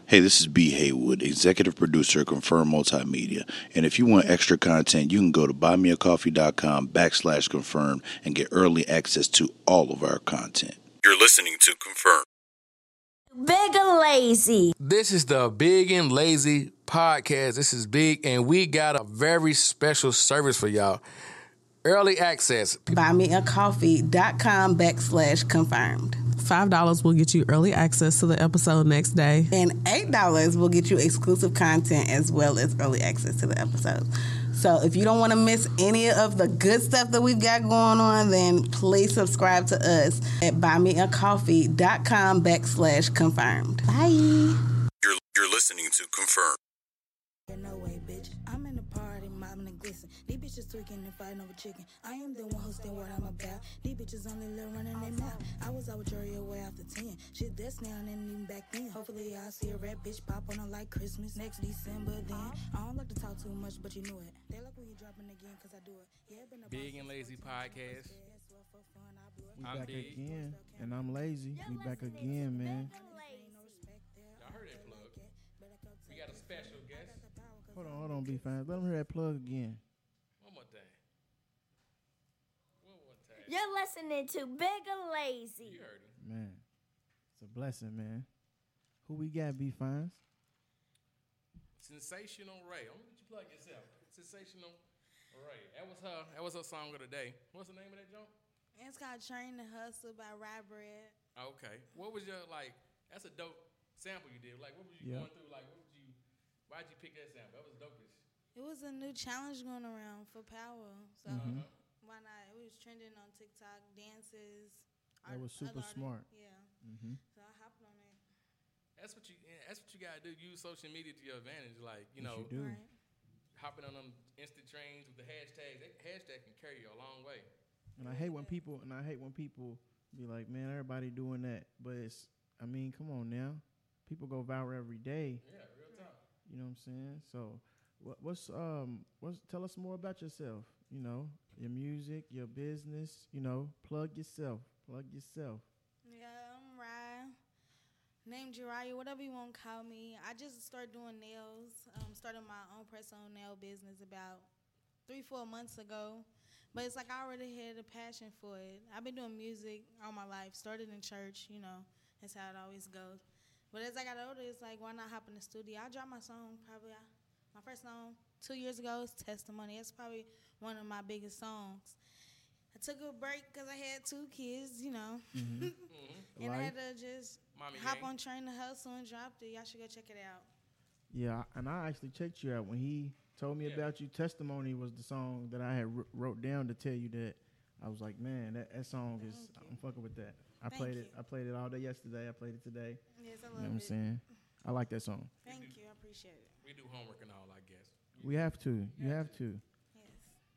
Hey, this is B. Haywood, executive producer of Confirm Multimedia. And if you want extra content, you can go to buymeacoffee.com/confirm and get early access to all of our content. You're listening to Confirm. Big and Lazy. This is the Big and Lazy podcast. This is Big, and we got a very special service for y'all. Early access. Buymeacoffee.com/confirmed. $5 will get you early access to the episode next day. And $8 will get you exclusive content as well as early access to the episode. So if you don't want to miss any of the good stuff that we've got going on, then please subscribe to us at buymeacoffee.com/confirmed. Bye. You're listening to Confirm. No way, bitch. I'm in the party, mobbing and glisten. These bitches tweaking and fighting over chicken. I am the one hosting what I'm about. These bitches only live running their mouth. I was out with Jory away after 10. Shit, that's now and even back then. Hopefully, I'll see a red bitch pop on her like Christmas next December then. I don't like to talk too much, but you knew it. They like when you dropping again, cause I do it. Yeah, been a Big and Lazy podcast. We back again, and I'm lazy. We back again, man. Y'all heard that plug. We got a special guest. Hold on, be fine. Let them hear that plug again. One more time. You're listening to Big and Lazy. You heard him. Man, it's a blessing, man. Who we got, be fine? Sensational Ray. I'm gonna get you plug yourself. Sensational Ray. That was her song of the day. What's the name of that joint? It's called Train to Hustle by Rye Bread. Okay. What was your that's a dope sample you did. Like, what was you going through? Like, why'd you pick that sample? That was dopest. It was a new challenge going around for power. So why not? It was trending on TikTok, dances. That was super smart. Yeah. So I hopped on it. That's what you gotta do. Use social media to your advantage. Like, you Yes, know, you do. Right. hopping on them instant trains with the hashtags. That hashtag can carry you a long way. And I hate when people be like, man, everybody doing that. But come on now. People go viral every day. Yeah, real talk. You know what I'm saying? So tell us more about yourself, you know, your music, your business, you know, plug yourself. Yeah, I'm Rye. Named Jiraiya, whatever you want to call me. I just started doing nails. Started my own press-on nail business about 3-4 months ago. But it's like I already had a passion for it. I've been doing music all my life. Started in church, you know. That's how it always goes. But as I got older, it's like, why not hop in the studio? I dropped my song my first song 2 years ago is Testimony. It's probably one of my biggest songs. I took a break because I had 2 kids, you know. And I had to just hop on Train to Hustle and dropped it. Y'all should go check it out. Yeah, and I actually checked you out when he told me about you. Testimony was the song that I had wrote down to tell you that. I was like, man, that song I'm fucking with that. I played it all day yesterday. I played it today. Yes, I love You know what I'm it. saying? I like that song. Thank you. I appreciate it. We do homework and all, I guess. We have to. You have to. Yes.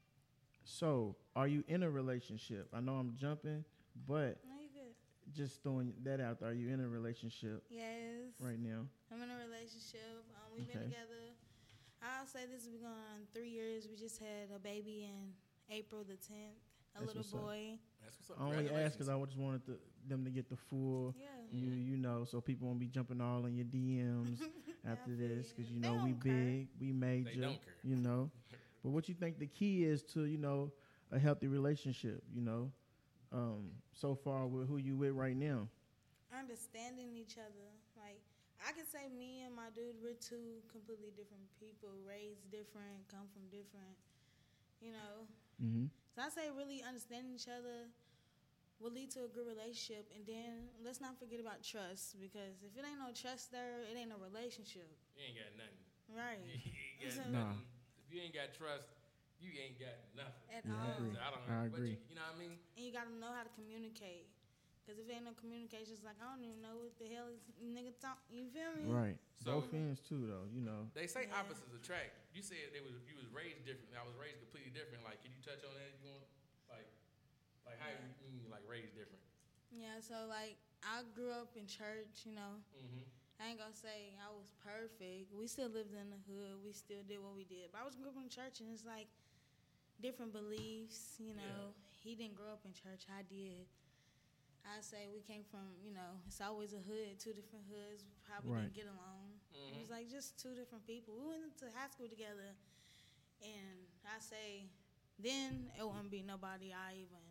So, are you in a relationship? I know I'm jumping, but No, you good. just throwing that out there. Are you in a relationship Yes. right now? I'm in a relationship. We've Okay. been together. I'll say this has been going on 3 years. We just had a baby in April the 10th, That's little what's up. boy. That's what's up. I only asked because I just wanted them to get the full, Yeah. you know, so people won't be jumping all in your DMs after this because, you They know, we don't care. big, we major, don't care. you know. But what you think the key is to, you know, a healthy relationship, you know, so far with who you with right now? Understanding each other. Like, I could say me and my dude, we're 2 completely different people, raised different, come from different, you know. Mm-hmm. So I say really understanding each other will lead to a good relationship. And then let's not forget about trust, because if it ain't no trust there, it ain't no relationship. You ain't got nothing. Right. You ain't got nothing. If you ain't got trust, you ain't got nothing. At Yeah, I all. agree. So I agree. You know what I mean? And you got to know how to communicate. Because if ain't no communication, it's like, I don't even know what the hell is nigga talk. You feel me? Right. So- Both ends too, though, you know. They say Yeah. opposites attract. You said you was raised different. I was raised completely different. Like, can you touch on that? You want like how you mean like raised different? Yeah, so like I grew up in church, you know. Mm-hmm. I ain't gonna say I was perfect. We still lived in the hood. We still did what we did. But I was grew up in church, and it's like different beliefs, you know. Yeah. He didn't grow up in church. I did. I say we came from, you know, it's always a hood, 2 different hoods. We probably Right. didn't get along. like just two different people. We went to high school together, and I say, then it wouldn't be nobody I even,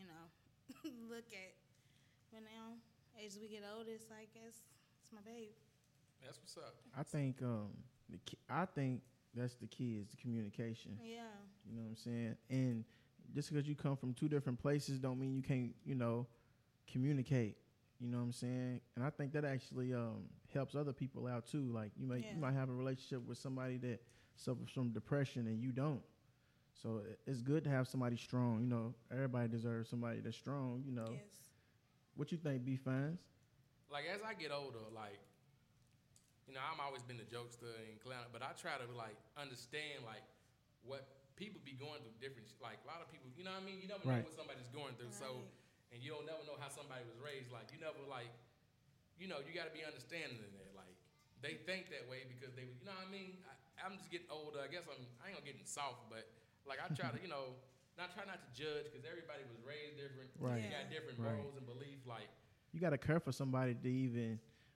look at. But now, as we get older, it's like it's my babe. That's what's up. I think I think that's the key is the communication. Yeah. You know what I'm saying? And just because you come from two different places don't mean you can't, communicate. You know what I'm saying? And I think that actually helps other people out too. Like you might have a relationship with somebody that suffers from depression and you don't. So it's good to have somebody strong. Everybody deserves somebody that's strong. Yes. What you think, B-Fines? Like as I get older, I'm always been the jokester and clown, but I try to understand what people be going through different. Like a lot of people, you know what I mean? You never know what somebody's going through. Right. So, and you don't never know how somebody was raised. Like you never you got to be understanding in that. Like they think that way because they, you know what I mean? I'm just getting older. I guess I ain't gonna getting soft, but I try to, try not to judge because everybody was raised different. Right. You got different roles and beliefs. Like you got to care for somebody to even,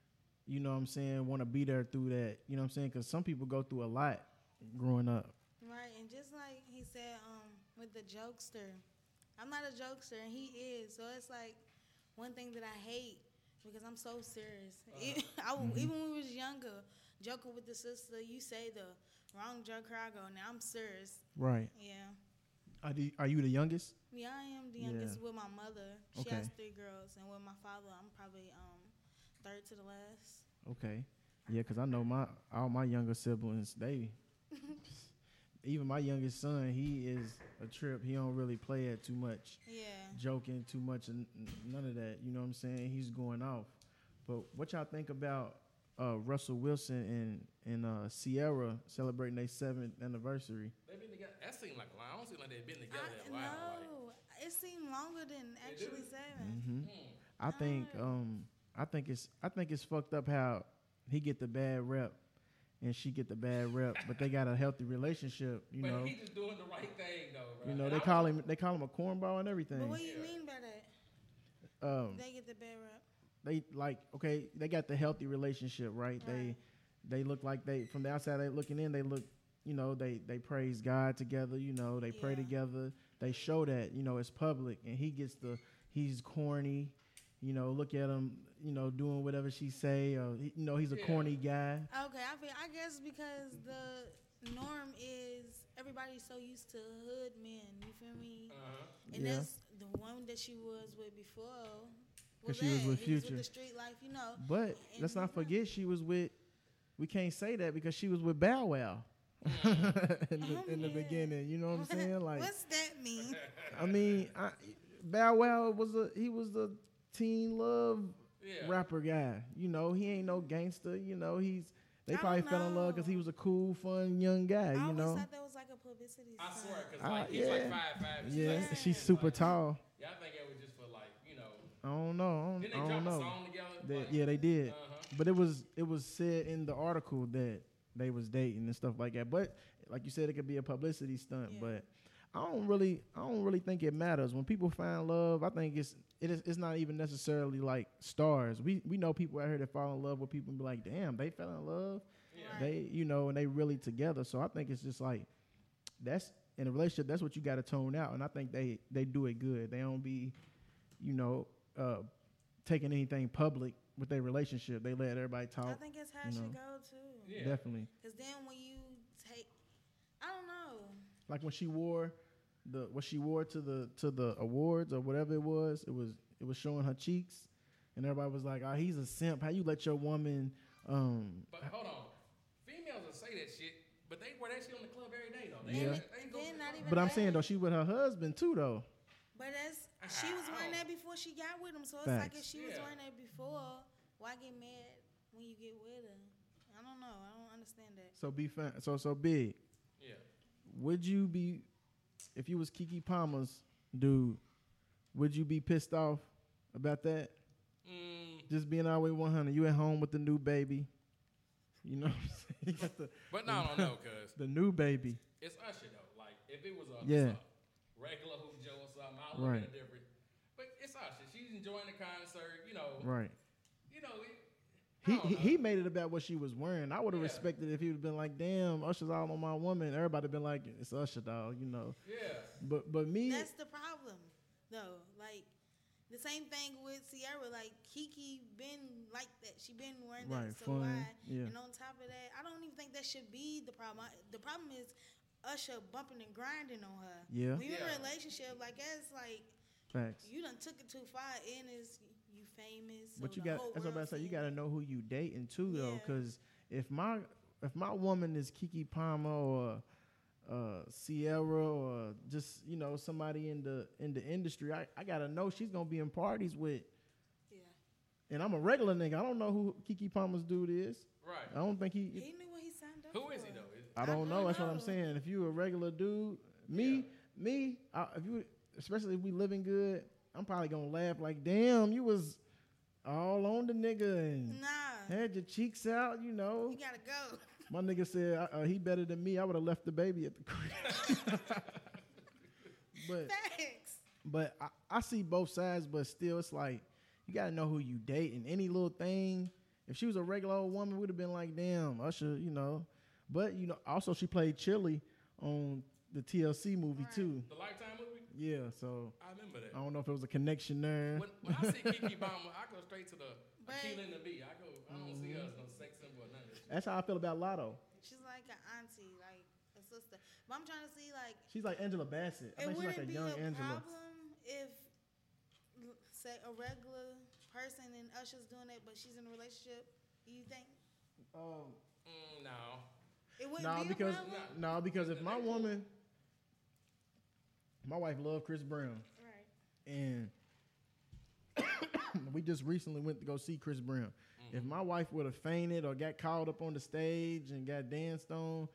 want to be there through that. You know what I'm saying? Because some people go through a lot growing up. Right, and just like he said, with the jokester, I'm not a jokester, and he is. So it's like one thing that I hate because I'm so serious. Even when we was younger, joking with the sister, you say the wrong joke, I go, now I'm serious. Right. Yeah. Are you the youngest? Yeah, I am the youngest with my mother. She has 3 girls, and with my father, I'm probably third to the last. Okay. Yeah, because I know all my younger siblings, they, even my youngest son, he is a trip. He don't really play it too much. Yeah. Joking too much and none of that. You know what I'm saying? He's going off. But what y'all think about Russell Wilson and Sierra celebrating their 7th anniversary? they've been together. That seemed like a while. I don't seem like they've been together that No, while. it seemed longer than actually 7. Mm-hmm. I think it's fucked up how he get the bad rep and she get the bad rep, but they got a healthy relationship. But he just doing the right thing though, bro. They call him a cornball and everything. But what do you mean by that? They get the bad rep. They got the healthy relationship, right? They look like from the outside they looking in, they look, they praise God together, they pray together. They show that, it's public, and he's corny, look at him, doing whatever she say, or he's a corny guy. Okay, I guess because the norm is everybody's so used to hood men, you feel me? And that's the one that she was with before. Because she was with Future. With the street life, But let's not forget she was with. We can't say that because she was with Bow Wow in the beginning. You know what I'm saying? Like, what's that mean? I mean, Bow Wow was a teen love rapper guy. He ain't no gangster. They probably fell in love because he was a cool, fun young guy. I always thought that was like a publicity stunt. I swear, because he's like 5'5". Yeah, she's super tall. Yeah, I think it was just for I don't know. Didn't they drop a song together? Yeah, they did. But it was said in the article that they was dating and stuff like that. But like you said, it could be a publicity stunt. Yeah. But I don't really think it matters. When people find love, I think it's not even necessarily like stars. We know people out here that fall in love with people and be like, damn, they fell in love. Yeah. They and they really together. So I think it's just like that's in a relationship. That's what you got to tone out. And I think they do it good. They don't be, taking anything public with their relationship. They let everybody talk. I think it's how it should go too. Yeah. Definitely. Because then when you take, I don't know. Like when she wore what she wore to the awards or whatever it was showing her cheeks, and everybody was like, "Oh, he's a simp. How you let your woman?" But hold on, females will say that shit, but they wear that shit on the club every day though. But I'm saying though, she with her husband too though. But she was wearing that before she got with him, so it's like if she was wearing that before, why get mad when you get with her? I don't know. I don't understand that. So big. Yeah. Would you be, if you was Keke Palmer's dude, would you be pissed off about that? Just being all the way 100. You at home with the new baby. You know what I'm saying? But no, cuz. The new baby. It's Usher though. Like if it was a regular Hoop Joe or something, I would look at it different. But it's Usher. She's enjoying the concert, Right. He made it about what she was wearing. I would have respected it if he would have been like, damn, Usher's all on my woman. Everybody been like, it's Usher, dog, you know. Yeah. But me. That's the problem, though. Like, the same thing with Ciara. Like, Kiki been like that. She been wearing that. So why? Yeah. And on top of that, I don't even think that should be the problem. The problem is Usher bumping and grinding on her. Yeah. When you're in a relationship, like, that's like, facts. You done took it too far, and it's you famous. So but you got. That's what I'm about to say. You got to know who you dating too, though, because if my woman is Keke Palmer or Ciara or just somebody in the industry, I gotta know she's gonna be in parties with. Yeah. And I'm a regular nigga. I don't know who Keke Palmer's dude is. Right. I don't think he knew what he signed up. Who is he though? I don't know. That's what I'm saying. If you a regular dude, especially if we living good, I'm probably gonna laugh like, damn, you was all on the nigga and had your cheeks out, You gotta go. My nigga said he better than me. I would have left the baby at the crib. But I see both sides, but still, it's like you gotta know who you dating. Any little thing. If she was a regular old woman, would have been like, damn, Usher, But also she played Chili on the TLC movie too. The Lifetime movie. Yeah, so I remember that. I don't know if it was a connection there. When I see Keke Palmer, I go straight to the Akilah and the Bee. I don't see us no sex symbol or none of that. That's how I feel about Lotto. She's like an auntie, like a sister. But I'm trying to see, like, she's like Angela Bassett. I think she's like a young Angela. Problem if, say, a regular person and Usher's doing it, but she's in a relationship. You think? No. It wouldn't be a problem? Because if my woman, my wife loved Chris Brown. Right. And we just recently went to go see Chris Brown. Mm-hmm. If my wife would have fainted or got called up on the stage and got danced on,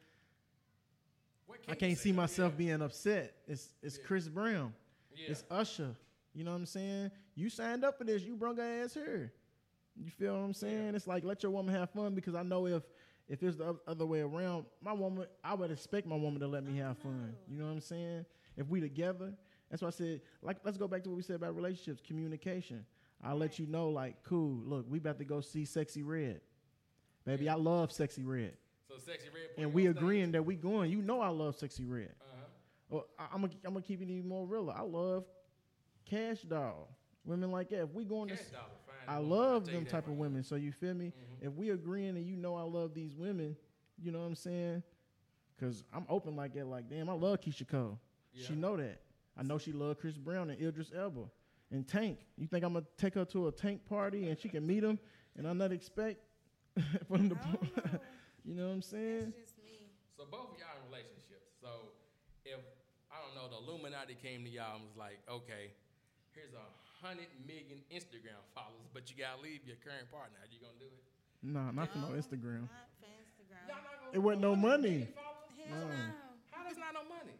I can't see myself being upset. It's Chris Brown. Yeah. It's Usher. You know what I'm saying? You signed up for this. You brung her ass here. You feel what I'm saying? Yeah. It's like, let your woman have fun, because I know if it's the other way around, my woman, I would expect my woman to let me have fun. You know what I'm saying? If we together, that's why I said, like, let's go back to what we said about relationships, communication. I'll let you know, like, cool, look, we about to go see Sexy Red. Baby, I love Sexy Red. So Sexy Red. And we agreeing that we going. You know I love Sexy Red. Or I'm gonna keep it even more realer. I love Cash Doll. Women like that. If we going to, I love them type of women. So you feel me? Mm-hmm. If we agreeing and you know I love these women, you know what I'm saying? Because I'm open like that. Like, damn, I love Keisha Cole. Yeah. She know that. I know she love Chris Brown and Idris Elba and Tank. You think I'm gonna take her to a Tank party and she can meet him and I not expect for them to? You know what I'm saying? That's just me. So both of y'all in relationships. So if I don't know, the Illuminati came to y'all and was like, okay, here's 100 million Instagram followers, but you gotta leave your current partner. Are you gonna do it? No, not for no Instagram. Not for Instagram. It wasn't no money. Hell no. How does not no money?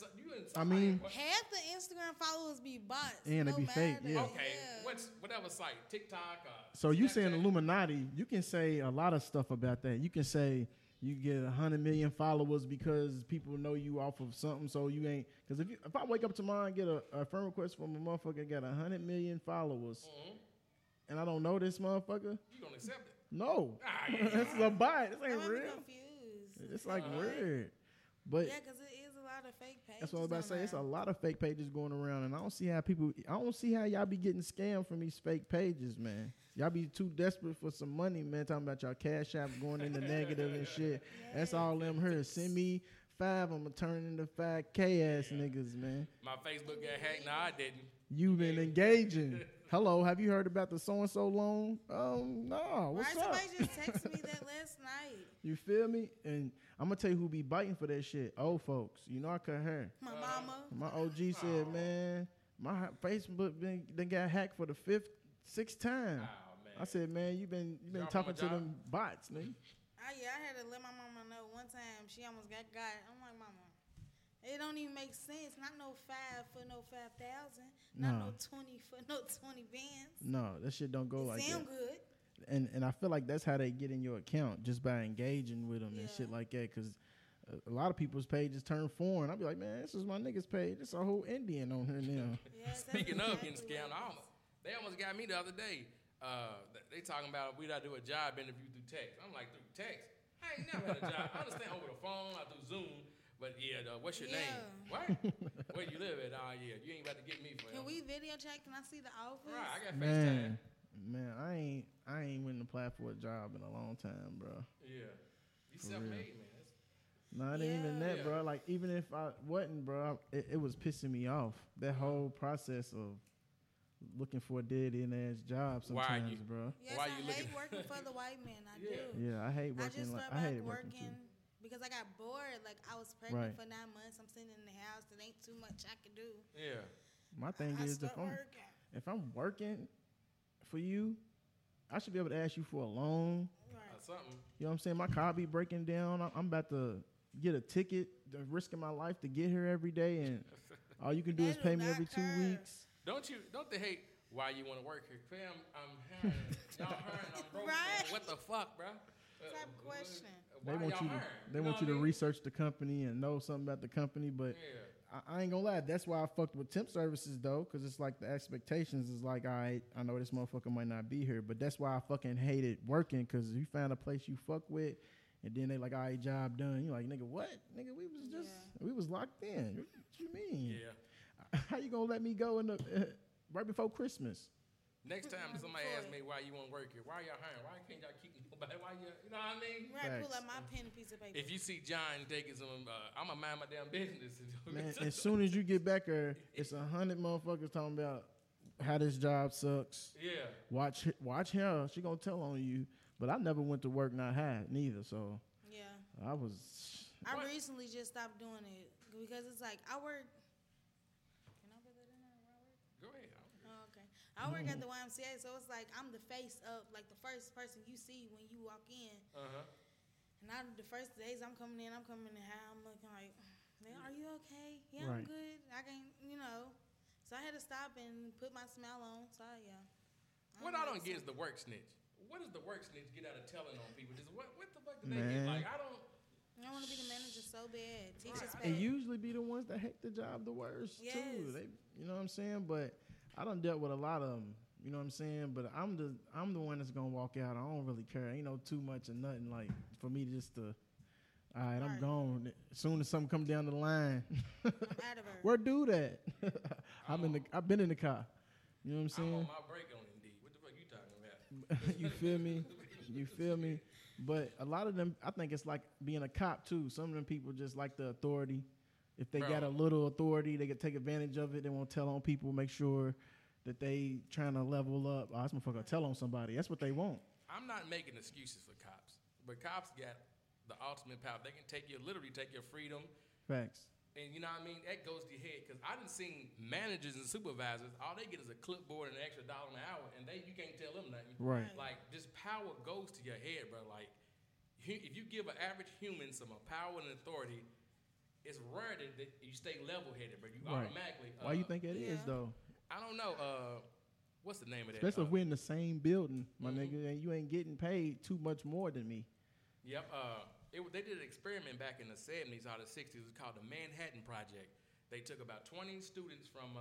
Half the Instagram followers be bots. And they be fake. Yeah. Okay. Whatever site, TikTok. So you saying Illuminati? You can say a lot of stuff about that. You can say you get 100 million followers because people know you off of something. So you ain't, because if I wake up tomorrow and get a friend request from a motherfucker that got 100 million followers, and I don't know this motherfucker, you gonna accept it? No, it's a bot. This ain't real. Confused. It's like weird, but yeah, because it is a lot of fake pages. That's what I was about to say. It's a lot of fake pages going around, and I don't see how y'all be getting scammed from these fake pages, man. Y'all be too desperate for some money, man. Talking about y'all cash app going into negative and shit. Yeah. That's all them heard. Send me 5, I'm gonna turn into 5K ass niggas, man. My Facebook got hacked. No, I didn't. You been engaging. Hello, have you heard about the so-and-so loan? No. What's up? Somebody just texted me that last night. You feel me? And I'm going to tell you who be biting for that shit. Old folks. You know I cut hair. My mama. My OG said, man, my Facebook they got hacked for the 6th time. Oh, man. I said, man, you been talking to them bots, nigga. I had to let my mama know one time she almost got. I'm like, mama, it don't even make sense. Not no 5 for no 5,000. Not no 20 for no 20 bands. No, that shit don't go like that. Sound good. And I feel like that's how they get in your account, just by engaging with them and shit like that. Because a lot of people's pages turn foreign. I'll be like, man, this is my nigga's page. It's a whole Indian on here now. Speaking of getting scammed, they almost got me the other day. They talking about we gotta do a job interview through text. I'm like, through text? I ain't never had a job. I understand over the phone or through Zoom, but what's your name? What? Where you live at? Oh yeah, you ain't about to get me for. Can we video chat? Can I see the office? Right, I got FaceTime. Man, I ain't went to apply for a job in a long time, bro. Yeah, you self-made, man. No, it ain't even that, bro. Like, even if I wasn't, bro, it was pissing me off. That whole process of looking for a dead-end ass job sometimes, bro. Yes, I hate working for the white man. I do. Yeah, I hate working. I hated working too. Because I got bored. Like, I was pregnant for 9 months. I'm sitting in the house. It ain't too much I can do. Yeah. My thing is, if I'm working for you, I should be able to ask you for a loan. Something. You know what I'm saying? My car be breaking down. I'm about to get a ticket, risking my life to get here every day, and all you can do is pay me every 2 weeks. Don't they hate why you want to work here? Fam, I'm hiring. Y'all hiring, I'm broke. Right. What the fuck, bro? Type question. They want you to research the company and know something about the company, but I ain't gonna lie. That's why I fucked with temp services though, because it's like the expectations is like, all right, I know this motherfucker might not be here, but that's why I fucking hated working, because you find a place you fuck with, and then they like, all right, job done. You like, nigga, what? Nigga, we was locked in. What you mean? Yeah. How you gonna let me go in the right before Christmas? Next time somebody asks me why you want to work here, why y'all hiring? Why can't y'all keep nobody? Why you know what I mean? Right, pull up my pen and piece of paper. If you see John taking some, I'ma mind my damn business. Man, as soon as you get back there, it's 100 motherfuckers talking about how this job sucks. Yeah. Watch her. She gonna tell on you. But I never went to work not high neither. So yeah, I recently just stopped doing it because it's like I work. Can I put that in there where I work? Go ahead. Oh, okay. I work at the YMCA, so it's like I'm the face of, like, the first person you see when you walk in. And the first days I'm coming in high. I'm looking like, man, are you okay? Yeah, I'm good. I can, So I had to stop and put my smile on. So yeah. What I don't get is the work snitch. What does the work snitch get out of telling on people? Just what the fuck do they get? Like, I want to be the manager so bad. Teachers They usually be the ones that hate the job the worst too. They, you know what I'm saying? But I done dealt with a lot of them. You know what I'm saying? But I'm the one that's gonna walk out. I don't really care. Ain't no too much or nothing. Like, for me just to, all right, I'm gone. As soon as something come down the line, I'm out of her. Where do that? I've been in the car. You know what I'm saying? I'm on my break on Indeed. What the fuck you talking about? You feel me? You feel me? But a lot of them, I think it's like being a cop too. Some of them people just like the authority. If they got a little authority, they can take advantage of it. They won't tell on people, make sure that they trying to level up. Oh, this motherfucker tell on somebody. That's what they want. I'm not making excuses for cops, but cops got the ultimate power. They can literally take your freedom. Facts. And you know what I mean? That goes to your head. Because I done seen managers and supervisors, all they get is a clipboard and an extra $1 an hour, and you can't tell them nothing. Right. Like, this power goes to your head, bro. Like, if you give an average human some power and authority, it's rare that you stay level-headed, but you automatically. Why you think it is, though? I don't know. What's the name of that? Especially if we're in the same building, my nigga, and you ain't getting paid too much more than me. Yep. They did an experiment back in the 70s or the 60s. It was called the Manhattan Project. They took about 20 students from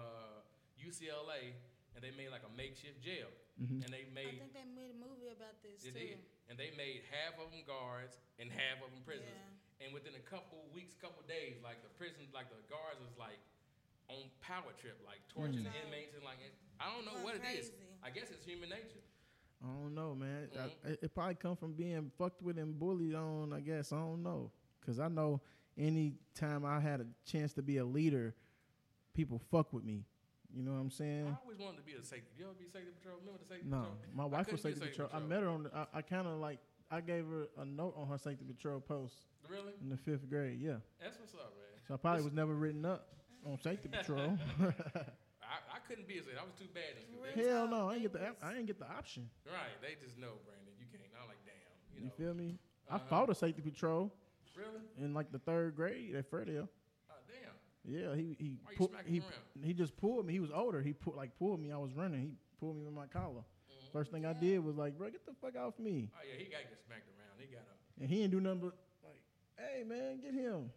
UCLA, and they made like a makeshift jail. Mm-hmm. And I think they made a movie about this, too. Did. And they made half of them guards and half of them prisoners. Yeah. And within a couple weeks, couple days, like the guards was like on power trip, like torturing the inmates and like, I don't know what it is. I guess it's human nature. I don't know, man. It probably come from being fucked with and bullied on, I guess. I don't know. Because I know any time I had a chance to be a leader, people fuck with me. You know what I'm saying? I always wanted to be a safety. You ever be safety patrol? Remember the safety patrol? No, my wife was safety patrol. I met her on I kind of like, I gave her a note on her safety patrol post. Really? In the 5th grade, yeah. That's what's up, man. So I probably was never written up on safety patrol. I couldn't be a safety. I was too bad in school. Hell no, I ain't get the option. Right, they just know, Brandon, you can't. I'm like, damn. You feel me? I fought a safety patrol. Really? In like the 3rd grade at Ferndale. Oh, damn. Yeah, he just pulled me. He was older. He pulled me. I was running. He pulled me with my collar. Mm-hmm. First thing I did was like, bro, get the fuck off me. Oh yeah, he got to get smacked around. He got up. And he didn't do nothing but like, hey man, get him.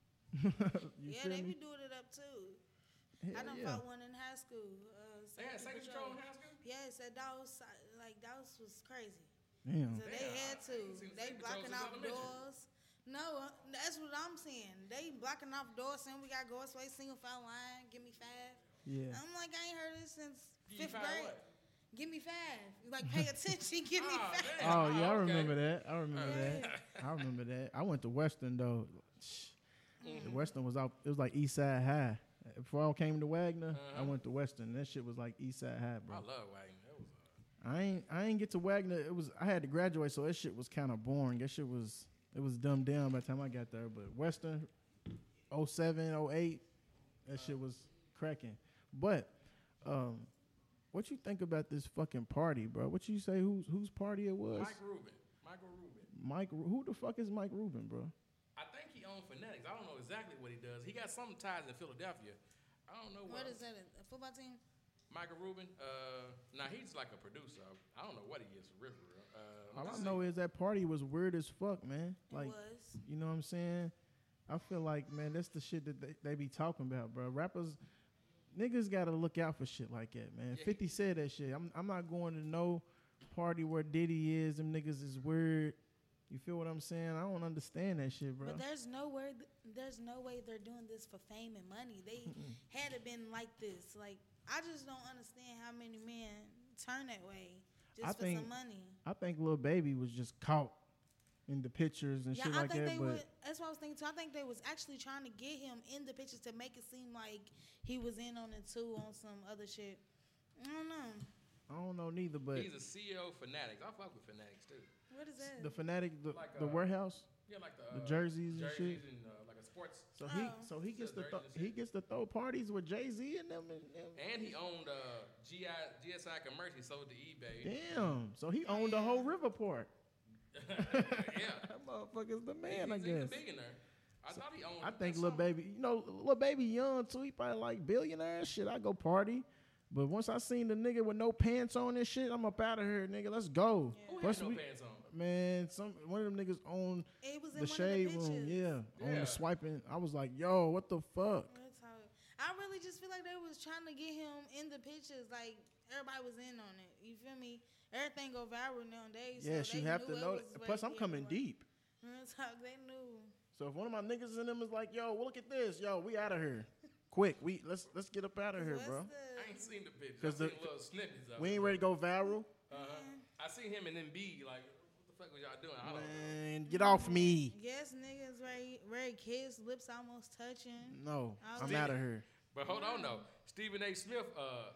They be doing it up too. Hell I done fought one in high school. They had safety patrol in high school? Yes, that was was crazy. Damn. So they had to. They blocking off doors. No, that's what I'm saying. They blocking off doors saying we got go away single file line. Give me 5. Yeah. I'm like, I ain't heard this since Give 5th you 5 grade. what? Give me 5. Like, pay attention. Give me 5. damn. Oh yeah, I okay. remember that. I remember that. I went to Western though. The Western was out. It was like East Side High. Before I came to Wagner, I went to Western. That shit was like East Side High, bro. I love Wagner. That was I ain't get to Wagner. I had to graduate, so that shit was kind of boring. That shit was dumbed down by the time I got there. But Western, 07, 08, that shit was cracking. But what you think about this fucking party, bro? What you say? Whose party it was? Michael Rubin. Who the fuck is Mike Rubin, bro? I think he owns Fanatics. I don't know exactly what he does. He got some ties in Philadelphia. I don't know What is that? A football team? Michael Rubin. He's like a producer. I don't know what he is for real. All I know is that party was weird as fuck, man. Like, It was. you know what I'm saying? I feel like, man, that's the shit that they be talking about, bro. Rappers, niggas gotta look out for shit like that, man. Yeah. 50 said that shit. I'm not going to no party where Diddy is. Them niggas is weird. You feel what I'm saying? I don't understand that shit, bro. But there's no way they're doing this for fame and money. They had it been like this. Like, I just don't understand how many men turn that way just for some money. I think Lil Baby was just caught in the pictures and shit like that. But that's what I was thinking too. I think they was actually trying to get him in the pictures to make it seem like he was in on it too on some other shit. I don't know. I don't know neither. But he's a CEO of Fanatics. I fuck with Fanatics too. What is that? the Fanatic, Like, the warehouse, Yeah, like the jerseys and shit. and like a sports. So Oh. he gets to Jerseys and he shit. gets to throw parties with Jay-Z and them. And he owned GSI Commerce. He sold to eBay. Damn. So he owned the whole Riverport. Yeah. That motherfucker's the man, I He's guess. a billionaire. I thought he owned. I think that's Lil something. Baby, Lil Baby young too. He probably like billionaire shit. I go party. But once I seen the nigga with no pants on and shit, I'm up out of here, nigga. Let's go. Who Plus had no we- pants on? Man, one of them niggas owned It was in the one shade of the room, pictures. on Yeah. the swiping. I was like, yo, what the fuck? That's how I really just feel like they was trying to get him in the pictures. Like, everybody was in on it. You feel me? Everything go viral nowadays. Yes, so you they have knew to it know. was Plus, I'm way coming everywhere. deep. That's how they knew. So if one of my niggas in them is like, yo, look at this, yo, we out of here, quick. Let's get up out of here, What's bro. I ain't seen the picture. I 'Cause seen little snippets of We it. ain't ready to go viral. I seen him and Embiid. Like, what the fuck was y'all doing? I don't know. Man, get off me. Yes, niggas very kiss, lips almost touching. No, I was I'm like- out of here. But hold on though. Stephen A. Smith,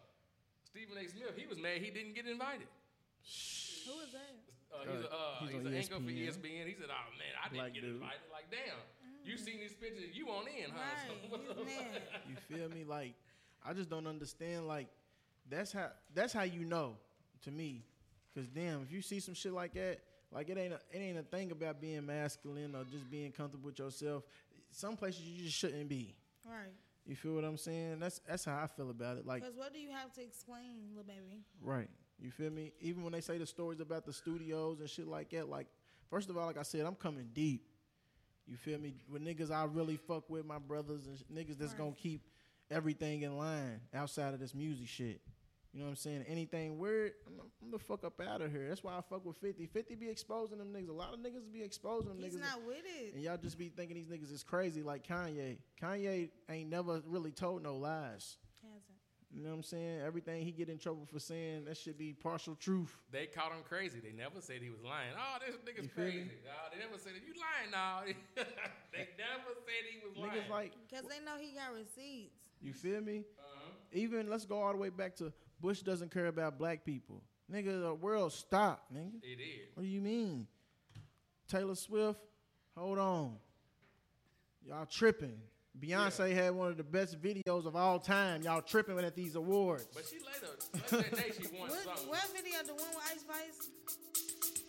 he was mad he didn't get invited. Who was that? He's He's on an anchor for ESPN. ESPN. He said, "Oh man, I didn't Black get dude. invited." Like, damn, you seen these pictures? You on in, huh? Right, So, what he's the fuck? mad. You feel me? Like, I just don't understand. Like, that's how you know, to me. Cause damn, if you see some shit like that, like it ain't a thing about being masculine or just being comfortable with yourself. Some places you just shouldn't be. Right. You feel what I'm saying? That's how I feel about it. Like, Because what do you have to explain, little baby? right. You feel me? Even when they say the stories about the studios and shit like that, like, first of all, like I said, I'm coming deep. You feel me? With niggas I really fuck with, my brothers and niggas that's gonna keep everything in line outside of this music shit. You know what I'm saying? Anything weird, I'm the fuck up out of here. That's why I fuck with 50. 50 be exposing them niggas. A lot of niggas be exposing them He's niggas. not with it. And y'all just be thinking these niggas is crazy like Kanye. Kanye ain't never really told no lies. Hasn't. You know what I'm saying? Everything he get in trouble for saying, that should be partial truth. They caught him crazy. They never said he was lying. Oh, this nigga's You feel me? crazy. Oh, they never said you lying. No, they never said he was lying. Niggas like, Because they know he got receipts. you feel me? Even, let's go all the way back to Bush doesn't care about black people. Nigga, the world stopped, nigga. It did. What do you mean? Taylor Swift, hold on. Y'all tripping. Beyonce had one of the best videos of all time. Y'all tripping at these awards. But she later that day she won something. What video? The one with Ice Spice?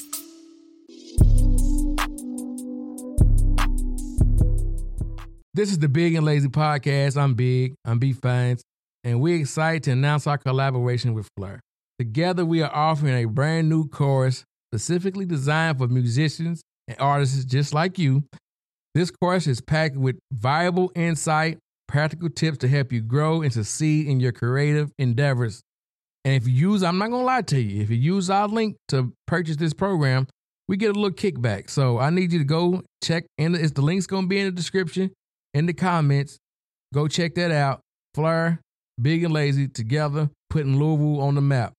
This is the Big and Lazy Podcast. I'm Big. I'm B Fines. And we're excited to announce our collaboration with Fleur. Together, we are offering a brand new course specifically designed for musicians and artists just like you. This course is packed with valuable insight, practical tips to help you grow and succeed in your creative endeavors. And if you use, I'm not going to lie to you, if you use our link to purchase this program, we get a little kickback. So I need you to go check, and the link's going to be in the description, in the comments. Go check that out. Fleur, Big and Lazy, together, putting Louisville on the map.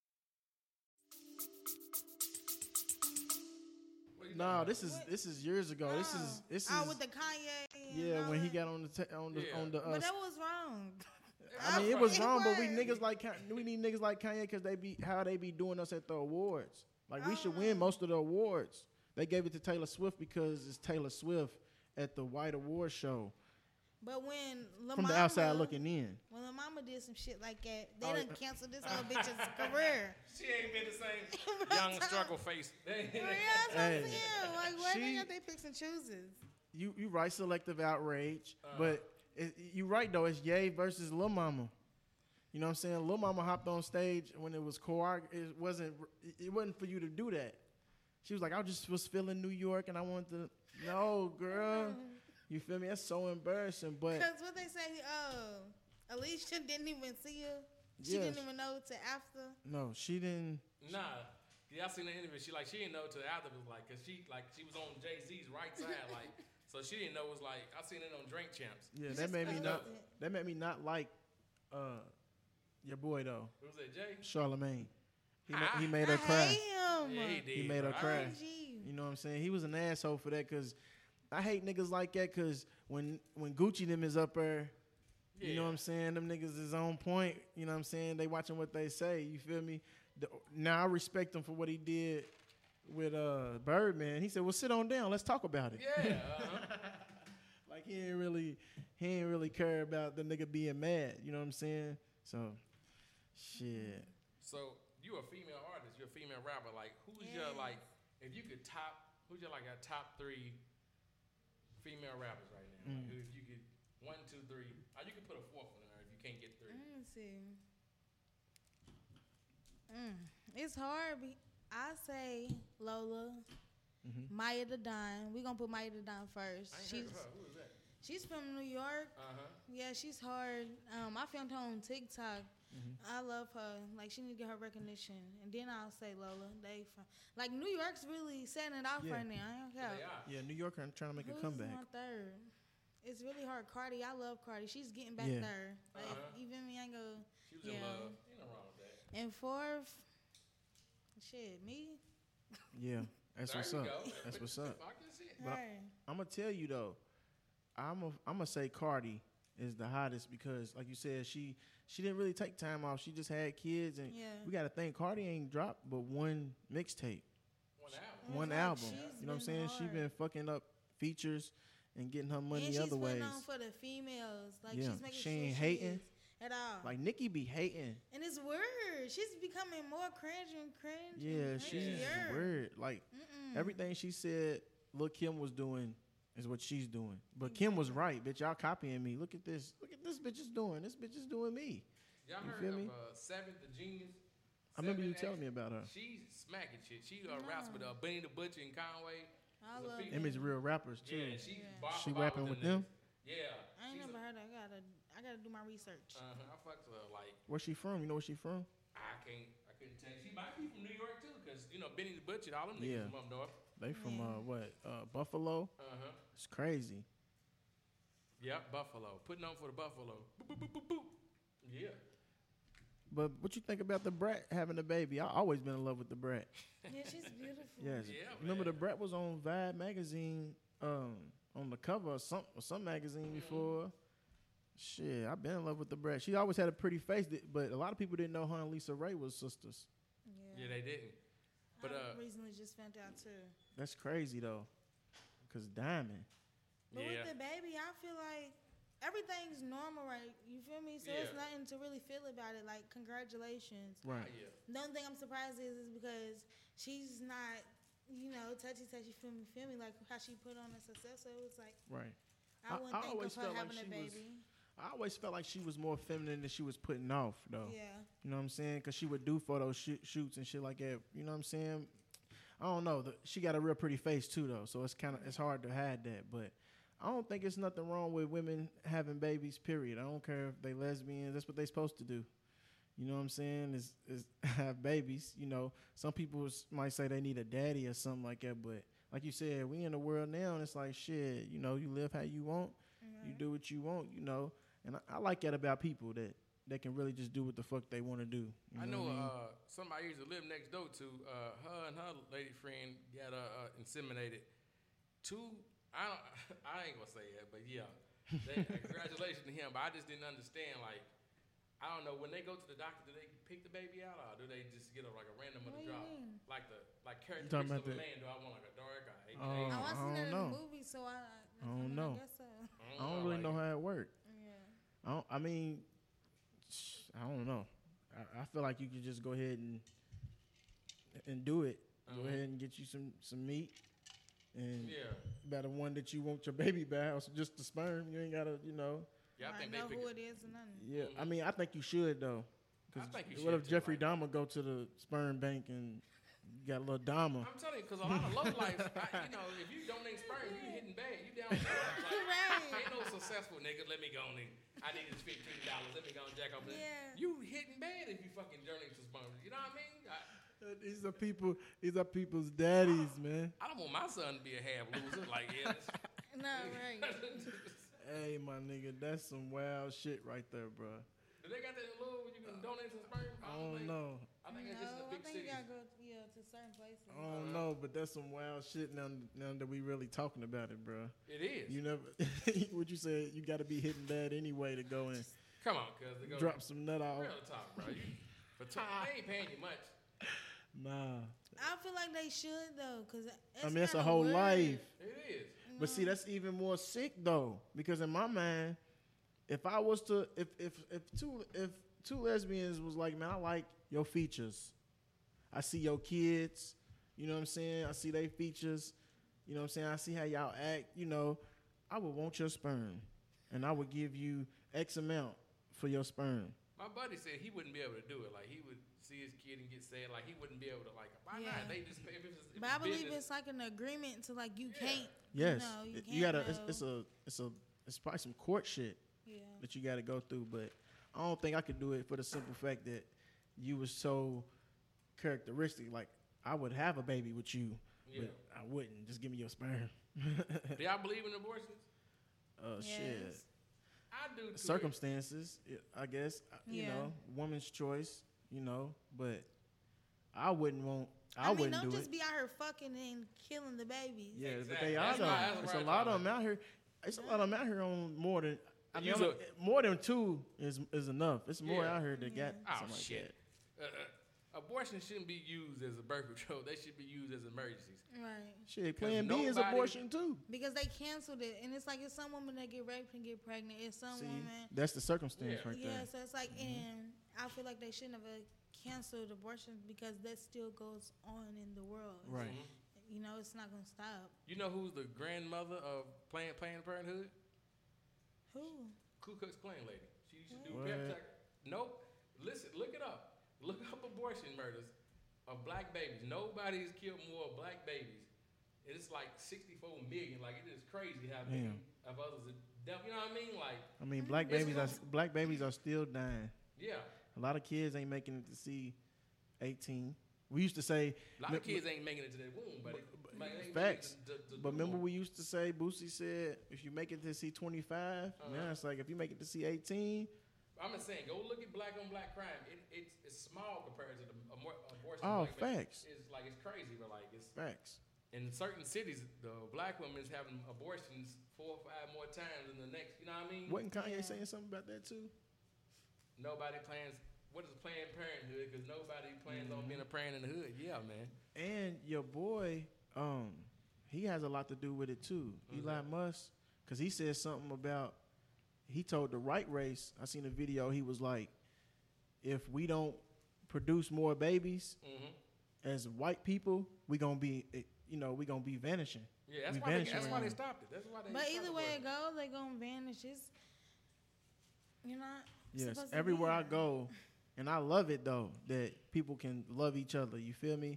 No, this is years ago. This is with the Kanye. Yeah, when he got on the But that was wrong. I mean, it was wrong, but we need niggas like Kanye because they be doing us at the awards. Like we should win most of the awards. They gave it to Taylor Swift because it's Taylor Swift at the White Award show. But when Lil From Mama, the outside looking in. When Lil Mama did some shit like that, they done canceled this whole bitch's career. She ain't been the same young struggle face. Yeah, that's what I'm saying. Like, why they got they picks and chooses? You right, selective outrage, but you right though. It's Ye versus Lil Mama. You know what I'm saying? Lil Mama hopped on stage when it was it wasn't for you to do that. She was like, I just was feeling New York and I wanted to. No, girl. You feel me? That's so embarrassing. But because what they say, Alicia didn't even see her. She didn't even know till after. No, she didn't. Nah. Yeah, I seen the interview. She didn't know till after. It was like, cause she was on Jay-Z's right side, like, so she didn't know it was like, I seen it on Drink Champs. Yeah, that made me not like your boy though. Who was that, Jay? Charlamagne. He made her cry. Hate him. Yeah, he did. He made her cry. OMG. You know what I'm saying? He was an asshole for that because I hate niggas like that because when Gucci them is up there, you know what I'm saying? Them niggas is on point. You know what I'm saying? They watching what they say. You feel me? Now I respect him for what he did with Birdman. He said, "Well, sit on down. Let's talk about it." Yeah. Like he ain't really care about the nigga being mad. You know what I'm saying? So, shit. So you a female artist? You're a female rapper. Like who's your if you could who's your top 3 female rappers right now? Like, if you could 1, 2, 3, or you could put a 4th one in there if you can't get 3. Let's see. It's hard. I say Lola, Maya the Don. We gonna put Maya the Don first. I ain't heard of her. Who is that? She's from New York. Yeah, she's hard. I found her on TikTok. I love her. Like she need to get her recognition. And then I'll say Lola. They from New York's really setting it off right now. I don't care. Yeah, New York are trying to make a comeback. Who's my third? It's really hard. Cardi, I love Cardi. She's getting back there. Like even me, I go. She was in love. Ain't no wrong with that. And 4th, shit, me. Yeah, that's what's up. Go. That's what's up. I can see it. But I'm gonna tell you though, I'm gonna say Cardi is the hottest because, like you said, she didn't really take time off. She just had kids, and we gotta think Cardi ain't dropped but one mixtape, one album. You know what I'm saying? She been fucking up features and getting her money other ways. And she's putting on for the females. Like she's making she ain't hating at all. Like Nicki be hating. And it's weird. She's becoming more cringe and cringe. Yeah, she's weird. Like everything she said Lil' Kim was doing is what she's doing. But Kim was right, bitch. Y'all copying me. Look at this. Look at this bitch is doing. This bitch is doing me. Y'all heard of 7th the Genius? I remember you telling me about her. She's smacking shit. She raps with Benny the Butcher and Conway. I love them is real rappers too. Yeah, she rapping with them. Yeah, I ain't never heard of. I gotta do my research. I fucks with her. Like, where's she from? You know where she from? I couldn't tell you. She might be from New York too, cause Benny the Butcher, all them niggas from up north. They from Buffalo. It's crazy. Yep, Buffalo. Putting on for the Buffalo. Boop, boop, boop, boop, boop. Yeah. But what you think about the Brat having a baby? I always been in love with the Brat. Yeah, she's beautiful. Yes. Yeah, remember the Brat was on Vibe magazine, on the cover of some magazine before. Shit, I've been in love with the Brat. She always had a pretty face, but a lot of people didn't know her and Lisa Ray was sisters. Yeah, they didn't. But I recently just found out too. That's crazy though, cause Diamond. But with the baby, I feel like everything's normal, right? You feel me? So it's nothing to really feel about it. Like, congratulations. Right. The only thing I'm surprised is because she's not, touchy, feel me? Like how she put on a success. So it's like, right. I wouldn't think of her having a baby. I always felt like she was more feminine than she was putting off, though. Yeah. You know what I'm saying? Because she would do photo shoots and shit like that. You know what I'm saying? I don't know. She got a real pretty face, too, though. So it's hard to hide that. But I don't think it's nothing wrong with women having babies, period. I don't care if they lesbians. That's what they supposed to do. you know what I'm saying, is have babies. You know, some people might say they need a daddy or something like that, but like you said, we in the world now, and it's like shit. You know, you live how you want, you do what you want. You know, and I like that about people that can really just do what the fuck they want to do. I know somebody used to live next door to her and her lady friend got inseminated. I ain't gonna say that, but yeah, congratulations to him. But I just didn't understand, like, I don't know, when they go to the doctor, do they pick the baby out, or do they just get a random of the drop? Like characteristics of a man. Do I want like a dark eye? I wasn't in the know. movie, so I don't know. I guess so. I don't really know how it works. Yeah. I mean, I don't know. I feel like you could just go ahead and do it. Go ahead and get you some meat. And by the one that you want your baby by, or just the sperm. You ain't gotta, you know. Yeah, I think know who it is and nothing. Yeah, I mean, I think you should though. I think you what should if Jeffrey Dahmer go to the sperm bank and you got a little Dahmer? I'm telling you, because a lot of low life, you know, if you donate sperm, you hitting bad. You down. Like, ain't no successful nigga. Let me go on in. I need this $15. Let me go and jack off. Yeah. You hitting bad if you fucking donate to sperm. You know what I mean? These are people. These are people's daddies, man. I don't want my son to be a half loser. Like, yeah. No, right. Hey, my nigga, that's some wild shit right there, bro. Do they got that in Louisville where you can donate some sperm? I don't know. I think it's just in the big cities. You gotta go to certain places. I don't know, but that's some wild shit now that we really talking about it, bro. It is. You never, what you say, you got to be hitting bad anyway to go in. Come on, cuz. Drop some nut off. Real talk, bro. They ain't paying you much. Nah. I feel like they should, though, because that's a whole life. It is. But see, that's even more sick, though, because in my mind, if I was to, if two lesbians was like, man, I like your features. I see your kids. You know what I'm saying? I see their features. You know what I'm saying? I see how y'all act. You know, I would want your sperm, and I would give you X amount for your sperm. My buddy said he wouldn't be able to do it. Like, he would see his kid and get sad. Like, he wouldn't be able to, like, why not? They just pay. But I believe it's like an agreement to, like, you can't. Yes. You can't. You gotta. It's probably some court shit that you got to go through. But I don't think I could do it for the simple fact that you was so characteristic. Like, I would have a baby with you, but I wouldn't. Just give me your sperm. Do y'all believe in abortions? Shit. I do too. Circumstances, I guess. You know, woman's choice. You know, but I wouldn't want. I wouldn't don't do just it. be out here fucking and killing the babies. Yeah, exactly. but they are though. It's a lot of them out here. It's a lot of them out here on more than. I mean, more than two is enough. It's more out here that got something like that. Abortion shouldn't be used as a birth control. They should be used as emergencies. Right. Shit, Plan B is abortion too. Because they canceled it, and it's like it's some women that get raped and get pregnant. It's some women. That's the circumstance right there. Yeah, so it's like, and I feel like they shouldn't have canceled abortion because that still goes on in the world. Right. You know, it's not gonna stop. You know who's the grandmother of Planned Parenthood? Who? Ku Klux Klan lady. She used to do pep talk. Nope. Listen, look it up. Look up abortion murders of black babies. Nobody's killed more black babies. It's like 64 million. Like, it is crazy how many of others are deaf. You know what I mean? Like, I mean, black babies are still dying. Yeah. A lot of kids ain't making it to see 18. We used to say a lot of kids ain't making it to their womb, but facts. But remember, we used to say, Boosie said, if you make it to see 25, now it's like if you make it to see 18. I'm just saying, go look at black on black crime. It's small compared to the abortion. Oh, like, facts. It's like it's crazy, but like it's facts. In certain cities, the black women is having abortions 4 or 5 more times than the next. You know what I mean? Wasn't Kanye saying something about that too? Nobody plans. What is Planned Parenthood? Because nobody plans on being a parent in the hood. Yeah, man. And your boy, he has a lot to do with it too. Elon Musk, because he said something about. He told the right race. I seen a video. He was like, if we don't produce more babies as white people, we gonna be, we gonna be vanishing. Yeah, that's why they stopped it. That's why they. But either way it goes, they gonna vanish. It's, you're not. Yes, everywhere I go, and I love it though that people can love each other. You feel me?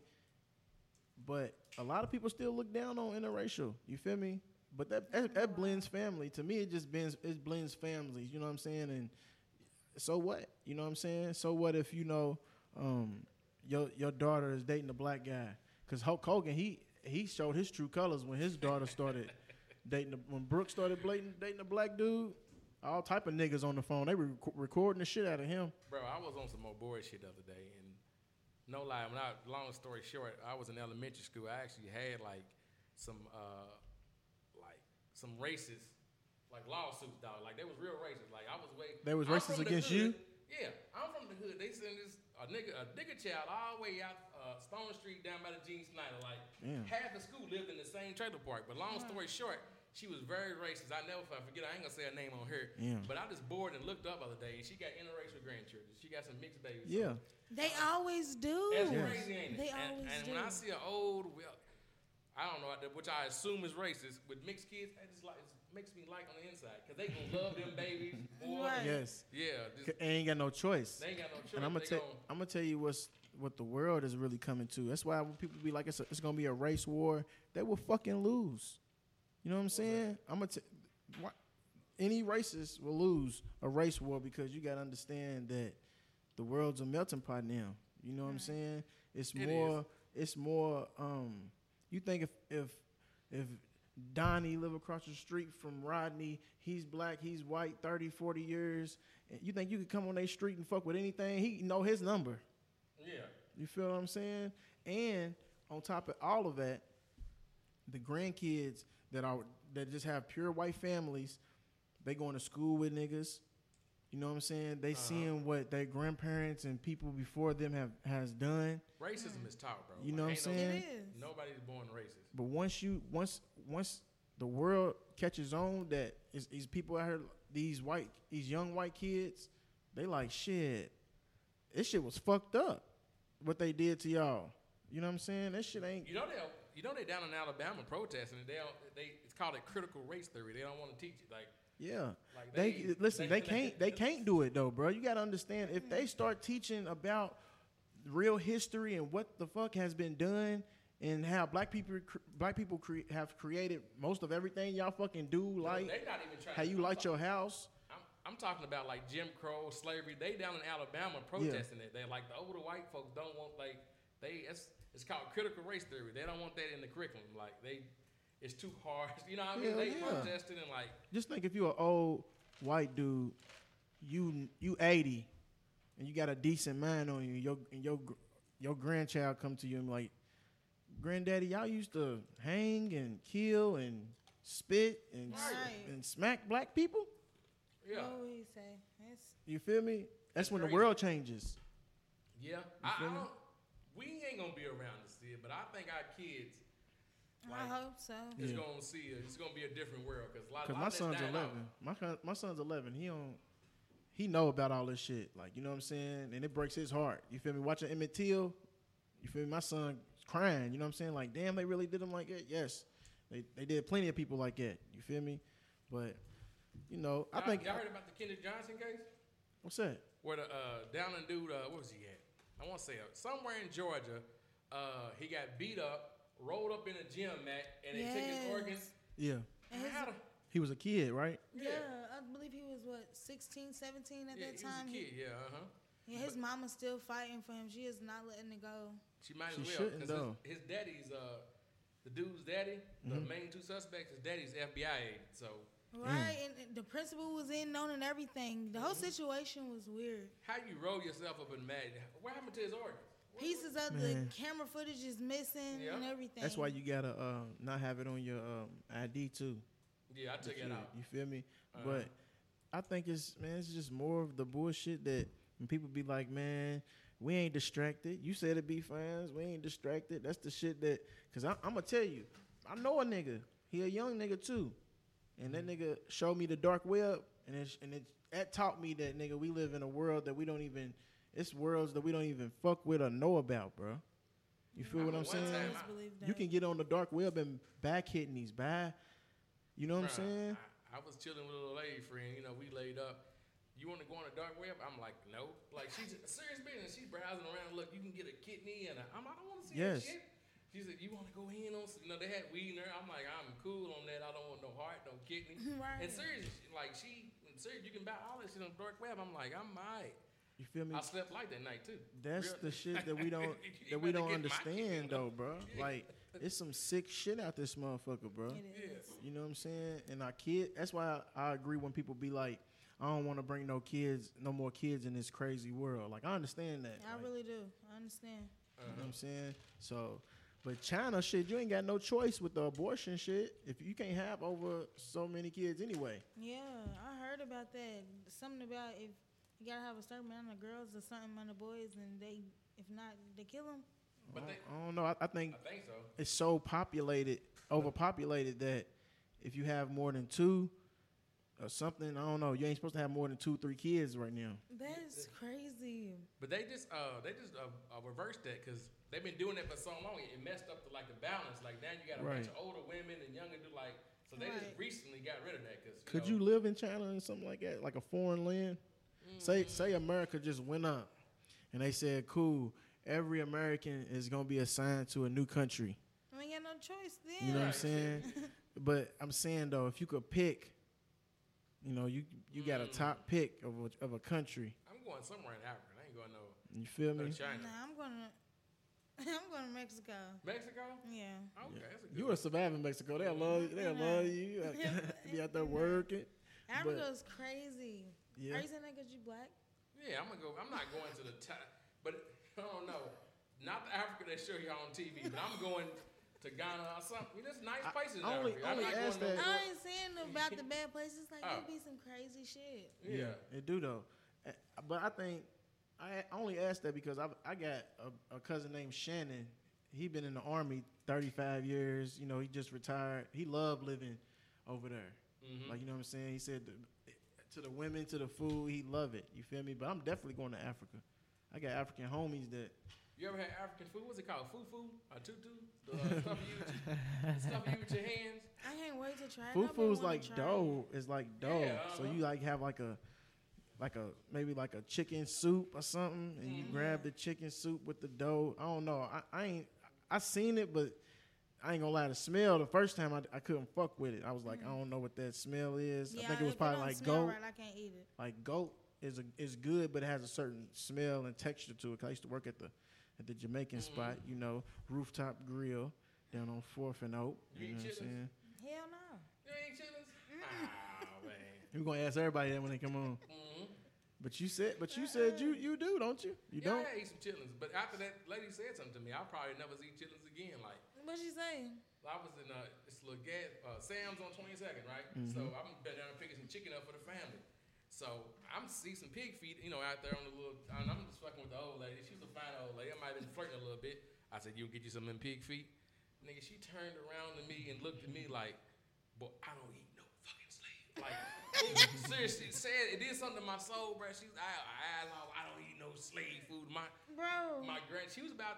But a lot of people still look down on interracial. You feel me? But that blends family. To me, it blends families. You know what I'm saying? And so what? You know what I'm saying? So what if your daughter is dating a black guy? Because Hulk Hogan, he showed his true colors when his daughter started when Brooke started dating a black dude. All type of niggas on the phone. They were recording the shit out of him. Bro, I was on some more boy shit the other day, and no lie, long story short, I was in elementary school. I actually had some racist lawsuits, dog. Like they was real racist. Like I was They was racist against you? Yeah, I'm from the hood. They sent this a nigga child all the way out Stone Street down by the Gene Snyder. Like half the school lived in the same trailer park. But long story short, she was very racist. I never forget. I ain't gonna say her name on here. Yeah. But I just bored and looked up the other day, and she got interracial grandchildren. She got some mixed babies. Yeah. They always do. That's crazy, ain't it? They always do. And when I see an old, I don't know, which I assume is racist, with mixed kids, it makes me like on the inside. Because they gonna love them babies. Boy. Right. Yes. Yeah. They ain't got no choice. They ain't got no choice. And I'm gonna tell you what the world is really coming to. That's why when people be like, it's gonna be a race war, they will fucking lose. You know what I'm saying? Any racist will lose a race war because you gotta understand that the world's a melting pot now. You know what I'm saying? It's more. You think if Donnie live across the street from Rodney, he's black, he's white, 30, 40 years, you think you could come on their street and fuck with anything? He know his number. Yeah. You feel what I'm saying? And on top of all of that, the grandkids that just have pure white families, they going to school with niggas. You know what I'm saying? They seeing what their grandparents and people before them has done. Racism is taught, bro. You know what I'm saying? It is. Nobody's born racist. But once the world catches on that these people out here, these young white kids, they like, shit, this shit was fucked up. What they did to y'all. You know what I'm saying? That shit ain't. You know they down in Alabama protesting. It's called a critical race theory. They don't want to teach it. Like yeah, they can't do it though, bro. You got to understand if they start teaching about real history and what the fuck has been done and how black people have created most of everything y'all fucking do, like they not even trying how you light your house. I'm talking about like Jim Crow, slavery. They down in Alabama protesting it. They like the older white folks don't want it's called critical race theory. They don't want that in the curriculum. Like it's too hard. You know what I mean? They protesting and like. Just think if you're an old white dude, you 80, and you got a decent mind on you. Your grandchild come to you and like, granddaddy, y'all used to hang and kill and spit and smack black people. Yeah. What would he say? You feel me? That's when the world changes. Yeah. We ain't gonna be around to see it, but I think our kids. I hope so. It's gonna see it. It's gonna be a different world because my son's 11. My son's 11. He know about all this shit. Like, you know what I'm saying? And it breaks his heart. You feel me? Watching Emmett Till. You feel me? My son crying. You know what I'm saying? Like, damn, they really did him like that. Yes, they did plenty of people like that. You feel me? But you know, I think y'all heard about the Kenneth Johnson case? What's that? Where the down and dude, where was he at? I want to say somewhere in Georgia. He got beat up, rolled up in a gym mat, and they took his organs. Yeah. He was a kid, right? Yeah, I believe he was 16, 17 at that time. He was a kid. Yeah, his mama's still fighting for him. She is not letting it go. She might as well because his daddy's the dude's daddy, the main two suspects. His daddy's FBI agent, so. Right, and the principal was in on and everything. The whole situation was weird. How you roll yourself up in the mat? What happened to his organs? Pieces of the camera footage is missing and everything. That's why you gotta not have it on your ID too. Yeah, I took it out. You feel me? But I think it's just more of the bullshit that when people be like, man, we ain't distracted. You said it be fans. We ain't distracted. That's the shit that, cause I'm gonna tell you, I know a nigga. He a young nigga too. And that nigga showed me the dark web, that taught me that, nigga, we live in a world that it's worlds that we don't even fuck with or know about, bro. You feel what I'm saying? You can get on the dark web and back hitting these you know what I'm saying? I was chilling with a little lady friend, you know, we laid up. You want to go on the dark web? I'm like, no. Like, she's a serious business. She's browsing around. Look, you can get a kidney, and I don't want to see that shit. She said, you want to go in on, they had weed in there. I'm like, I'm cool on that. I don't want no heart, no kidney. Right. And seriously, like, she serious. You can buy all that shit on the dark web. I'm like, I'm alright. You feel me? I slept light that night too. That's Real- the shit that we don't You better get my understand shit, though, bro. Like it's some sick shit out this motherfucker, bro. It is. Yes. You know what I'm saying? And our kid. That's why I agree when people be like, I don't want to bring no more kids in this crazy world. Like I understand that. I like, really do. I understand. You know what I'm saying? So, but China shit, you ain't got no choice with the abortion shit. If you can't have over so many kids anyway. Yeah, I heard about that. Something about if you gotta have a certain amount of girls or certain amount of boys, and if not, they kill them. But I don't know. I think I think so. it's so overpopulated that if you have more than two or something, I don't know. You ain't supposed to have more than 2-3 kids right now. That's crazy. But they just reversed that because they've been doing that for so long. It messed up the balance. Like now you got a bunch of older women and younger dudes. Like so they just recently got rid of that. Cause Could you live in China or something like that, like a foreign land? Say America just went up, and they said, "Cool, every American is gonna be assigned to a new country." I ain't got no choice then. You know what I'm saying? But I'm saying though, if you could pick, you know, you got a top pick of a country. I'm going somewhere in Africa. I ain't going no. You feel me? China. Nah, I'm going to Mexico. Mexico? Yeah. Okay, that's a good You would survive in Mexico. They'll love you. They'll love you. Be out there working. Africa's crazy. Yeah. Are you saying that because you black? Yeah, I'm not going to the top, but I don't know. Not the Africa they show you on TV, but I'm going to Ghana or something. There's nice places in Africa. I'm not asked going that- I ain't saying about the bad places. Like, there be some crazy shit. Yeah. It do though. But I think I only asked that because I got a cousin named Shannon. He been in the Army 35 years. You know, he just retired. He loved living over there. Mm-hmm. Like, you know what I'm saying? He said to the women, to the food, he love it. You feel me? But I'm definitely going to Africa. I got African homies that. You ever had African food? What's it called? Fufu or tutu? The stuff you with your hands. I can't wait to try it. Fufu's like dough. It's like dough. Yeah, So you like have like a maybe like a chicken soup or something, and you grab the chicken soup with the dough. I don't know. I seen it, but I ain't gonna lie. The smell the first time I couldn't fuck with it. I was like, I don't know what that smell is. Yeah, I think it was if probably don't like smell goat. Right, I can't eat it. Like goat is good, but it has a certain smell and texture to it. 'Cause I used to work at the Jamaican spot, you know, Rooftop Grill down on 4th and Oak. You You know eat what I'm chitlins? saying? Hell no. You ain't chitlins? Oh, man. We're gonna ask everybody that when they come on. But you said you do, don't you? You Yeah, don't? I ate some chitlins, but after that lady said something to me, I'll probably never eat chitlins again. Like, What she say? I was in this little Sam's on 22nd, right? So I'm been down and picking some chicken up for the family. So I'm see some pig feet, out there on the little. And I'm just fucking with the old lady. She was a fine old lady. I might have been flirting a little bit. I said, "You get you some of them pig feet." Nigga, she turned around to me and looked at me like, "Boy, I don't eat no fucking slave." Like, seriously, said it did something to my soul, bro. She's I don't eat no slave food. My granny, she was about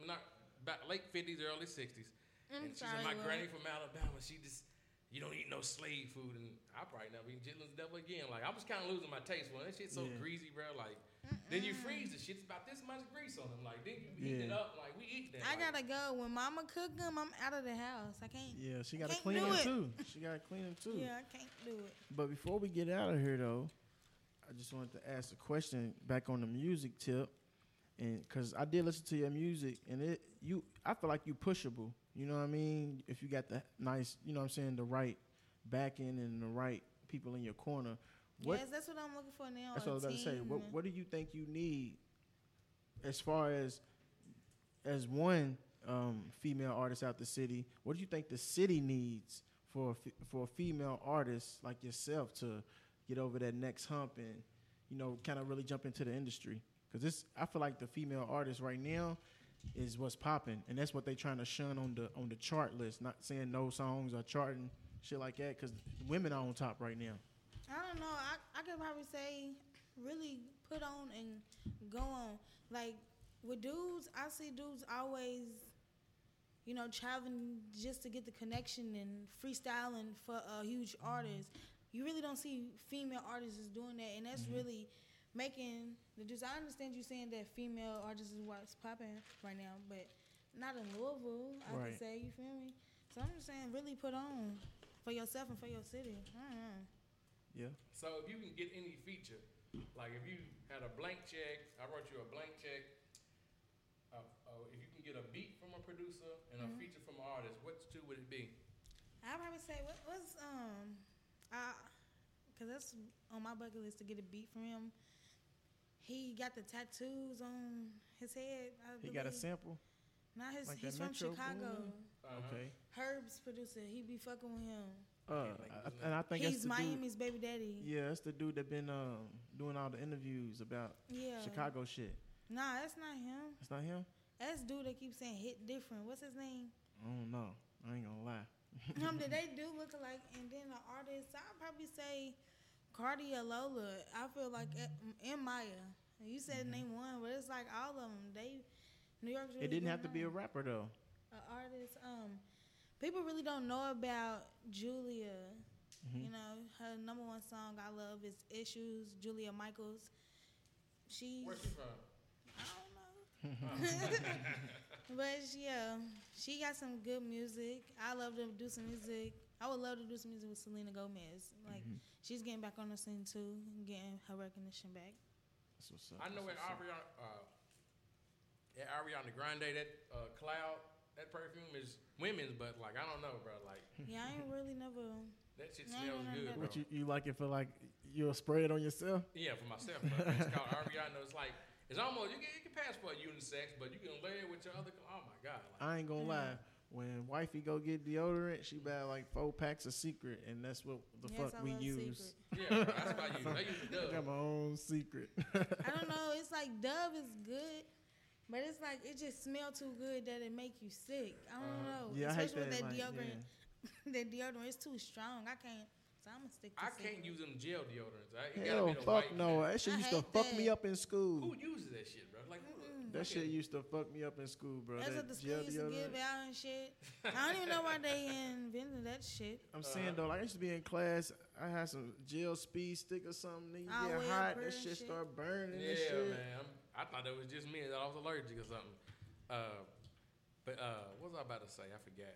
late 50s, early 60s. And she said, my granny from Alabama, you don't eat no slave food. And I probably never eat chitlins ever again. Like, I was kind of losing my taste for it. That shit's so greasy, bro. Like, then you freeze the shit. It's about this much grease on them. Like, then you heat it up. Like, we eat that. I gotta go. When mama cook them, I'm out of the house. I can't. Yeah, she gotta can't clean do them it. too. She gotta clean them too. Yeah, I can't do it. But before we get out of here, though, I just wanted to ask a question back on the music tip, and because I did listen to your music, and I feel like you pushable. You know what I mean? If you got the nice, you know what I'm saying, the right backing and the right people in your corner. Yes, that's what I'm looking for now. That's what I was about to say. What do you think you need as far as one female artist out the city? What do you think the city needs for a female artist like yourself to get over that next hump and, kind of really jump into the industry? Because I feel like the female artists right now is what's popping, and that's what they trying to shun on the chart list. Not saying no songs are charting, shit like that, because women are on top right now. I don't know. I could probably say really put on and go on. Like with dudes, I see dudes always, traveling just to get the connection and freestyling for a huge artist. You really don't see female artists doing that, and that's really making the dudes. I understand you saying that female artists is what's popping right now, but not in Louisville, I Right. could say, you feel me? So I'm just saying really put on for yourself and for your city. I don't know. Yeah. So if you can get any feature, like if you had a blank check, I wrote you a blank check. If you can get a beat from a producer and a feature from an artist, which two would it be? I'd probably say what's cause that's on my bucket list to get a beat from him. He got the tattoos on his head. He got a sample. Not his. Like He's that from Metro Chicago. Uh-huh. Okay. Herb's producer. He be fucking with him. And I think He's that's the Miami's baby daddy. dude. Yeah, that's the dude that been doing all the interviews about Yeah. Chicago shit. Nah, that's not him. That's not him. That's dude that keeps saying hit different. What's his name? I don't know. I ain't gonna lie. They do look alike. And then the artist, I'd probably say Cardi or Lola. I feel like and Maya. You said name one, but it's like all of them. New York's really It didn't have to going be a on. rapper though. Artist. People really don't know about Julia. You know, her number one song I love is Issues. Julia Michaels. Where's she from? I don't know. But yeah, she got some good music. I love to do some music. I would love to do some music with Selena Gomez. Like she's getting back on the scene too, getting her recognition back. That's what's up. I know at Ariana Grande, that Cloud, that perfume is women's, but like I don't know, bro. Like Yeah, I ain't really never. that shit No, smells no, no, good, no. bro. What you like it for? Like you'll spray it on yourself? Yeah, for myself, bro. It's called Ariana. It's like it's almost you can pass for a unisex, but you can layer it with your other. Oh my god! Like, I ain't gonna lie. When wifey go get deodorant, she buy like 4 packs of Secret, and that's what the Yes, fuck I we love use. Secret. yeah, bro, that's what I use. I use the I got Dove. my own Secret. I don't know. It's like Dove is good, but it's like it just smell too good that it make you sick. I don't know. Yeah, I hate Especially with that, that like, deodorant. That deodorant is too strong. I can't. So I'm gonna stick to I can't Secret. use them gel deodorants. It gotta Hell, be the fuck white no. shit. That shit I used to hate fuck me that. up in school. Who uses that shit, bro? Like That shit used to fuck me up in school, bro. That's that what the school gel used to give deodorant. out and shit. I don't even know why they invented that shit. I'm saying though, like I used to be in class, I had some gel speed stick or something. Then you Oh, get well, hot, burn that shit shit. start burning and Yeah, shit. man. I thought that was just me that I was allergic or something. But what was I about to say? I forgot.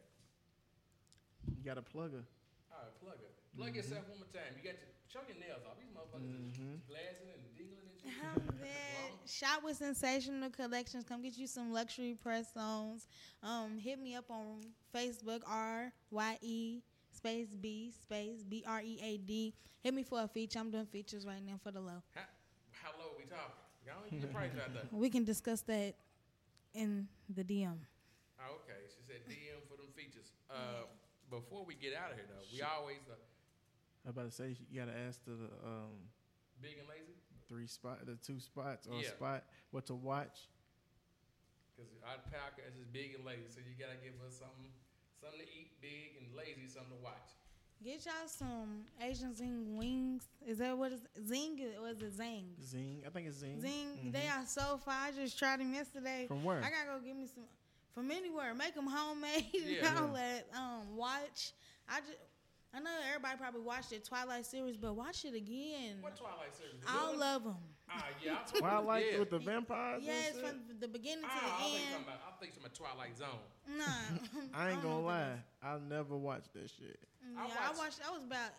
You got a plugger. All right, plug it. Plug yourself one more time. You got to show your nails off. These motherfuckers is glassing and dingling and shit. How bad? Shop with Sensational Collections. Come get you some luxury press-ons. Hit me up on Facebook, RYE space B space BREAD. Hit me for a feature. I'm doing features right now for the low. How low are we talking? Y'all don't get the price out there. We can discuss that in the DM. Oh, okay. She said DM for them features. Before we get out of here, though, we always I'm about to say you gotta ask the big and lazy. 2 spots or Yeah. spot what to watch. Because our podcast is big and lazy, so you gotta give us something to eat, big and lazy, something to watch. Get y'all some Asian Zing wings. Is that what is Zing or is it Zang? Zing, I think it's Zing. Zing, they are so fire. I just tried them yesterday. From where? I gotta go get me some from anywhere. Make them homemade Yeah. and all that. Watch. I know everybody probably watched the Twilight series, but watch it again. What Twilight series? The All new one? of them. Yeah. Twilight yeah. with the vampires. Yes, and shit? from the beginning to I the think end. I think some Twilight Zone. Nah, I ain't don't know gonna what that lie, is. I never watched that shit. Yeah, I watched. I was about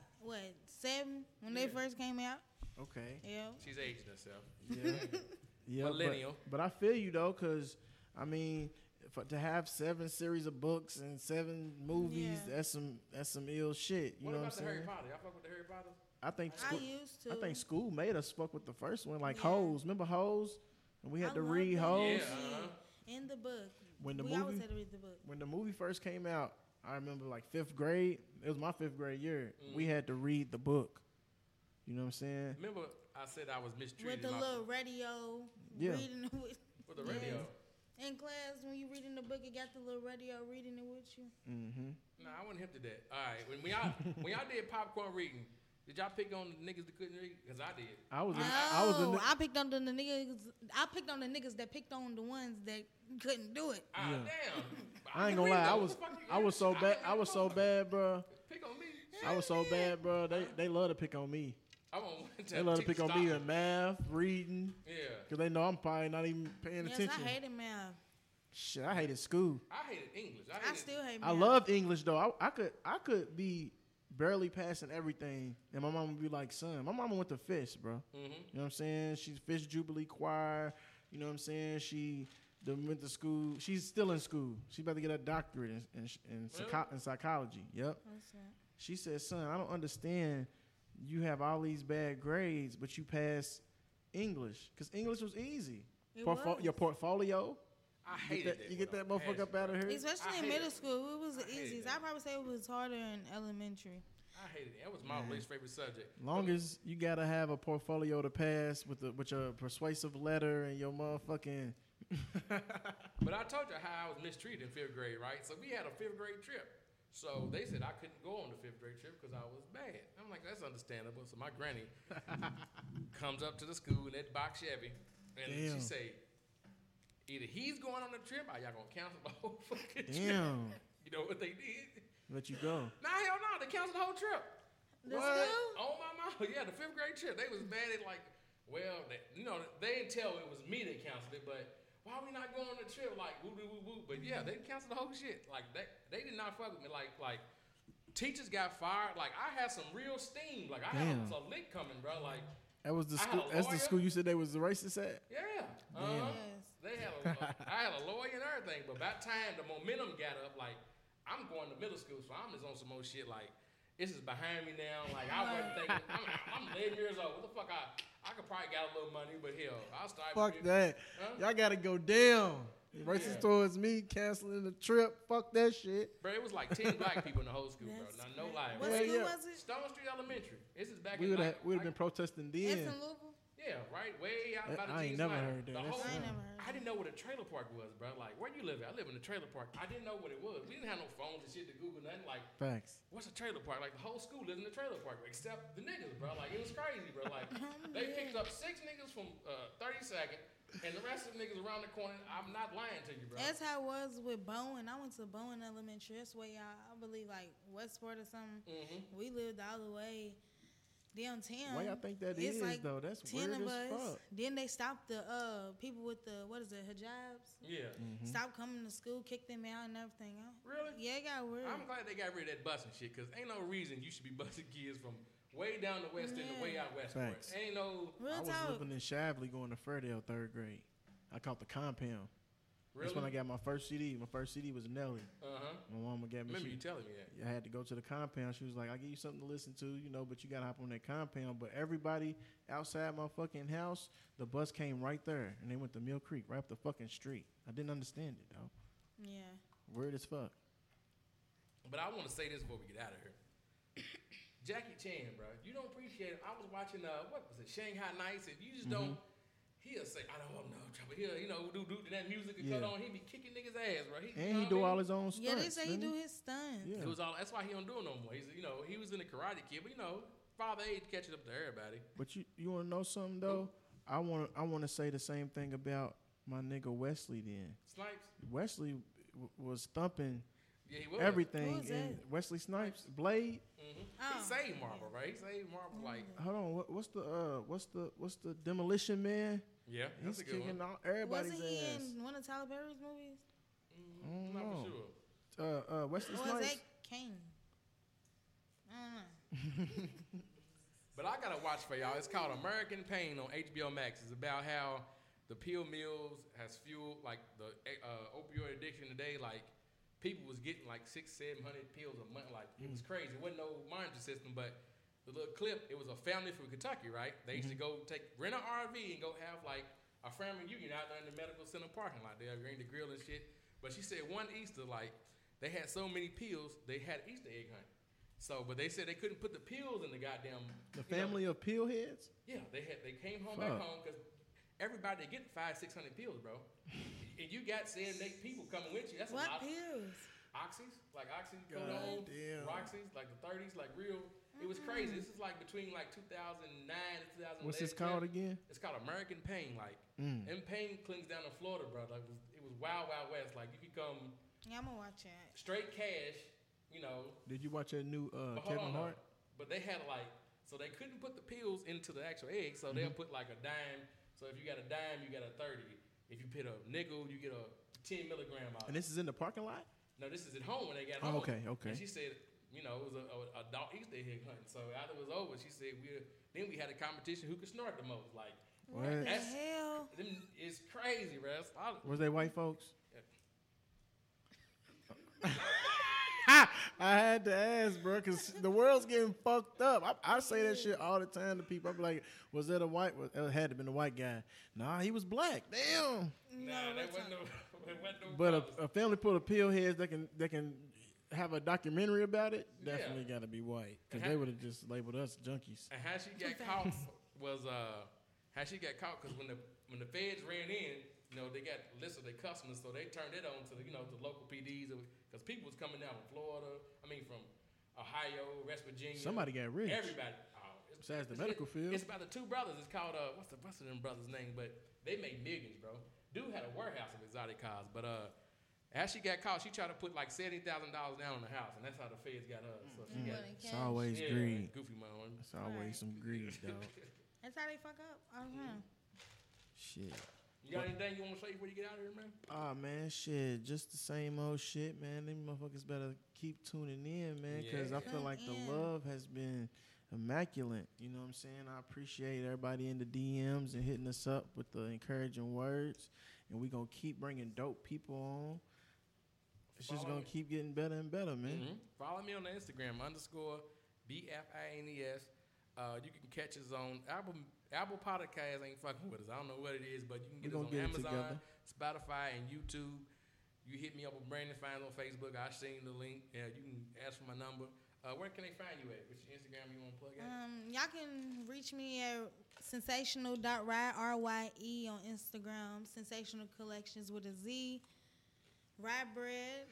7 when they first came out. Okay. Yeah. She's aging herself. Yeah. Yeah. Millennial. But I feel you though, cause I mean, to have 7 series of books and 7 movies, Yeah. that's some ill shit. You What know about what the I'm Harry saying? Potter? Y'all fuck with the Harry Potter? I think I used to. I think school made us fuck with the first one, like Yeah. Hose. Remember Hose? And we had I to love read that Hose. Yeah. In the book. When the we always movie- had to read the book. When the movie first came out, I remember like 5th grade. It was my 5th grade year. We had to read the book. You know what I'm saying? Remember, I said I was With mistreated the in my- little radio. Yeah. Reading it with. with the radio. In class, when you reading the book, it got the little radio reading it with you. Mm-hmm. Nah, I wasn't hip to that. All right, when y'all did popcorn reading, did y'all pick on the niggas that couldn't read? Because I did. I was. No, I picked on the niggas. I picked on the niggas that picked on the ones that couldn't do it. Ah, Yeah. damn. I ain't can gonna read lie. though. I What was. the fuck you I was so got? bad. can I was so read. bad, bro. Pick on me. I was so bad, bro. They love to pick on me. I want one They time love to teach pick on me stop. in math, reading, Yeah. because they know I'm probably not even paying Yes, attention. I hated math. Shit, I hated school. I hated English. I still hate math. I loved English though. I could be barely passing everything, and my mom would be like, son, my mama went to Fish, bro. You know what I'm saying? She's Fish Jubilee Choir. You know what I'm saying? She went to school. She's still in school. She's about to get a doctorate in psychology. Yep. She said, son, I don't understand. You have all these bad grades, but you pass English. Because English was easy. Your portfolio. I hated that. You get that motherfucker up out of here? Especially in middle school, it was the easiest. I'd probably say it was harder in elementary. I hated it. That was my least favorite subject. Long as you gotta have a portfolio to pass with your persuasive letter and your motherfucking. But I told you how I was mistreated in 5th grade, right? So we had a 5th grade trip. So they said I couldn't go on the 5th grade trip because I was bad. I'm like, that's understandable. So my granny comes up to the school in that box Chevy, and she say, either he's going on the trip or y'all gonna cancel the whole fucking trip. You know what they did? Let you go. Nah, hell no. They canceled the whole trip. The school? Oh, my mama. Yeah, the 5th grade trip. They was mad at like, well, they didn't tell it was me that canceled it, but why we not going on the trip? Like, woo, woo, woo, woo. But yeah, they canceled the whole shit. Like, they did not fuck with me. Like teachers got fired. Like, I had some real steam. Like, I had a lick coming, bro. Like, that was the school. That's the school you said they was racist at? Yeah. They had I had a lawyer and everything, but by the time the momentum got up, like, I'm going to middle school, so I'm just on some more shit. Like, this is behind me now. Like, I wasn't thinking. I'm 11 years old. What the fuck? I could probably got a little money, but hell, I'll start. Fuck that. Y'all gotta go down. Racist towards me, canceling the trip. Fuck that shit. Bro, it was like 10 black people in the whole school, bro. Now, no lie. What school was it? Stone Street Elementary. This is back we would have been protesting then. It's in Louisville? Yeah, right? Way out by the I ain't never heard that. I didn't know what a trailer park was, bro. Like, where you live at? I live in a trailer park. I didn't know what it was. We didn't have no phones and shit to Google nothing. Like, facts. What's a trailer park? Like, the whole school lives in a trailer park, except the niggas, bro. Like, it was crazy, bro. Like, they picked up 6 niggas from 32nd, and the rest of the niggas around the corner. I'm not lying to you, bro. That's how it was with Bowen. I went to Bowen Elementary. That's where I believe, like, Westport or something. We lived all the way downtown. Why y'all think that is, like though? That's 10 weird of as us. fuck. Then they stopped the people with the, what is it, hijabs? Yeah. Stopped coming to school, kicked them out and everything. Really? Yeah, it got weird. I'm glad they got rid of that busing shit, because ain't no reason you should be busing kids from way down the west end to way out west. Ain't no... Real I was living in Shavley going to Fairdale 3rd grade. I caught the compound. Really? That's when I got my first CD. My first CD was Nelly. My mama got me. Remember you telling me that. I had to go to the compound. She was like, I'll give you something to listen to, but you got to hop on that compound. But everybody outside my fucking house, the bus came right there. And they went to Mill Creek, right up the fucking street. I didn't understand it, though. Yeah. Weird as fuck. But I want to say this before we get out of here. Jackie Chan, bro, you don't appreciate it. I was watching, what was it, Shanghai Nights, and you just don't... He'll say, I don't know, but he'll, do that music and cut on. He be kicking niggas' ass, bro. He do all his own stunts. Yeah, they say he do his stunts. Yeah. It was all. That's why he don't do it no more. He's, he was in the Karate Kid, but father age catching up to everybody. But you want to know something though? I want to say the same thing about my nigga Wesley. Then Snipes. Wesley was thumping. Yeah, he was. Everything. And Wesley Snipes, Blade. He saved Marvel, right? He saved Marvel. Like, hold on, what's the Demolition Man? Yeah, that's he's a good kicking one. out everybody's Wasn't he ass. in one of Tyler Perry's movies? Not for sure. Wesley Snipes. Or was that Kane? I don't know. But I gotta watch for y'all. It's called American Pain on HBO Max. It's about how the pill mills has fueled like the opioid addiction today. Like, people was getting like 600-700 pills a month. Like, it was crazy. It wasn't no monitoring system, but the little clip, it was a family from Kentucky, right? They used to go rent an RV and go have like a family reunion out there in the medical center parking lot. They agreed to grill and shit. But she said one Easter, like, they had so many pills, they had Easter egg hunt. So, but they said they couldn't put the pills in the goddamn... The family of pill heads? Yeah, they came home back home because everybody get 500-600 pills, bro. And you got 7-8 people coming with you. That's what a lot. Pills? Oxys, like oxycodone, Roxys, like the 30s, like real. It was crazy. This is like between like 2009 and 2011. What's this called again? It's called American Pain. Like, them pain clinics down in Florida, bro. Like, it was wild, wild west. Like, you could come. Yeah, I'm gonna watch it. Straight cash, Did you watch that new Kevin Hart? But they had like, so they couldn't put the pills into the actual egg. So they'll put like a dime. So if you got a dime, you got a 30. If you put a nickel, you get a 10 milligram out. And this is in the parking lot? No, this is at home when they got home. Okay. And she said you know, it was a adult Easter egg hunt. So after it was over, she said then we had a competition who could snort the most. Like, what the hell? It's crazy, bro. Was they white folks? I had to ask, bro, because the world's getting fucked up. I say that shit all the time to people. I be like, was that a white? It had to have been a white guy. Nah, he was black. Damn. Nah, that wasn't no. But a family full of pillheads that can have a documentary about it definitely got to be white, because they would have just labeled us junkies. And how she got caught was because when the feds ran in, you know, they got a list of their customers, so they turned it on to the local PDs, because people was coming down from Florida. I mean, from Ohio, West Virginia. Somebody got rich. Everybody. Besides the medical field. It's about the two brothers. It's called what's the them brothers' name? But they made millions, bro. Dude had a warehouse of exotic cars, but as she got caught, she tried to put like $70,000 down on the house, and that's how the feds got her. So she got it's always greed. Goofy money. It's always some greed, dog. That's how they fuck up. Shit. You got anything you want to say before you get out of here, man? Oh, man, shit. Just the same old shit, man. Them motherfuckers better keep tuning in, man, because I feel like the love has been immaculate. You know what I'm saying? I appreciate everybody in the DMs and hitting us up with the encouraging words. And we're going to keep bringing dope people on. It's just going to keep getting better and better, man. Mm-hmm. Follow me on the Instagram, _BFINES. You can catch us on Apple Podcast. Ain't fucking with us. I don't know what it is, but you can get us on Amazon, Spotify, and YouTube. You hit me up with Brandon Fines on Facebook. I seen the link. Yeah, you can ask for my number. Where can they find you at? Which Instagram you want to plug at? Y'all can reach me at sensational.rye, RYE on Instagram. Sensational Collections with a Z. Rye Bread,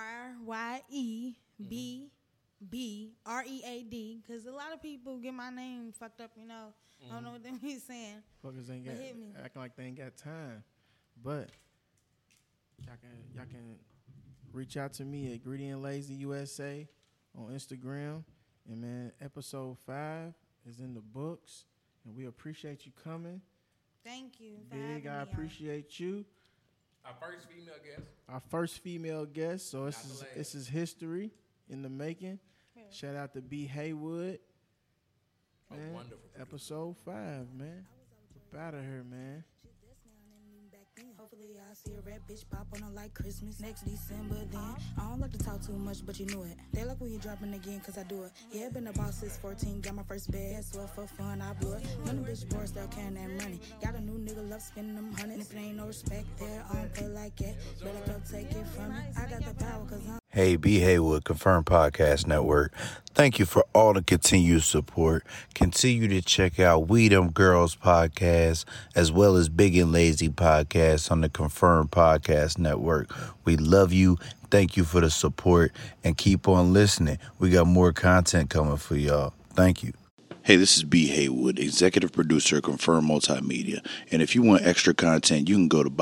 RYEBBREAD. Because a lot of people get my name fucked up, you know. I don't know what they be saying. Fuckers ain't acting like they ain't got time. But y'all can reach out to me at Greedy and Lazy USA on Instagram. And man, episode 5 is in the books, and we appreciate you coming. Thank you. Big, I appreciate you. Our first female guest. So this is history in the making. Yeah. Shout out to B. Haywood. Man, wonderful. Episode 5, man. Up out of here, man. Hopefully I'll see a red bitch pop on her like Christmas next December then. I don't like to talk too much, but you knew it. They like when you dropping again, cause I do it. Yeah, been a boss since 14, got my first bag. Guess what, for fun, I blew it. When the bitch bored, start carrying that money. Got a new nigga, love spending them hundreds. If it ain't no respect there, I don't play like that. Better go take it from me. I got the power, cause I'm Hey, B. Haywood, Confirmed Podcast Network. Thank you for all the continued support. Continue to check out We Them Girls Podcast, as well as Big and Lazy Podcast on the Confirmed Podcast Network. We love you. Thank you for the support, and keep on listening. We got more content coming for y'all. Thank you. Hey, this is B. Haywood, executive producer of Confirmed Multimedia. And if you want extra content, you can go to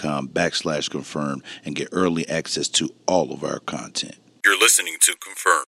buymeacoffee.com/confirmed and get early access to all of our content. You're listening to Confirmed.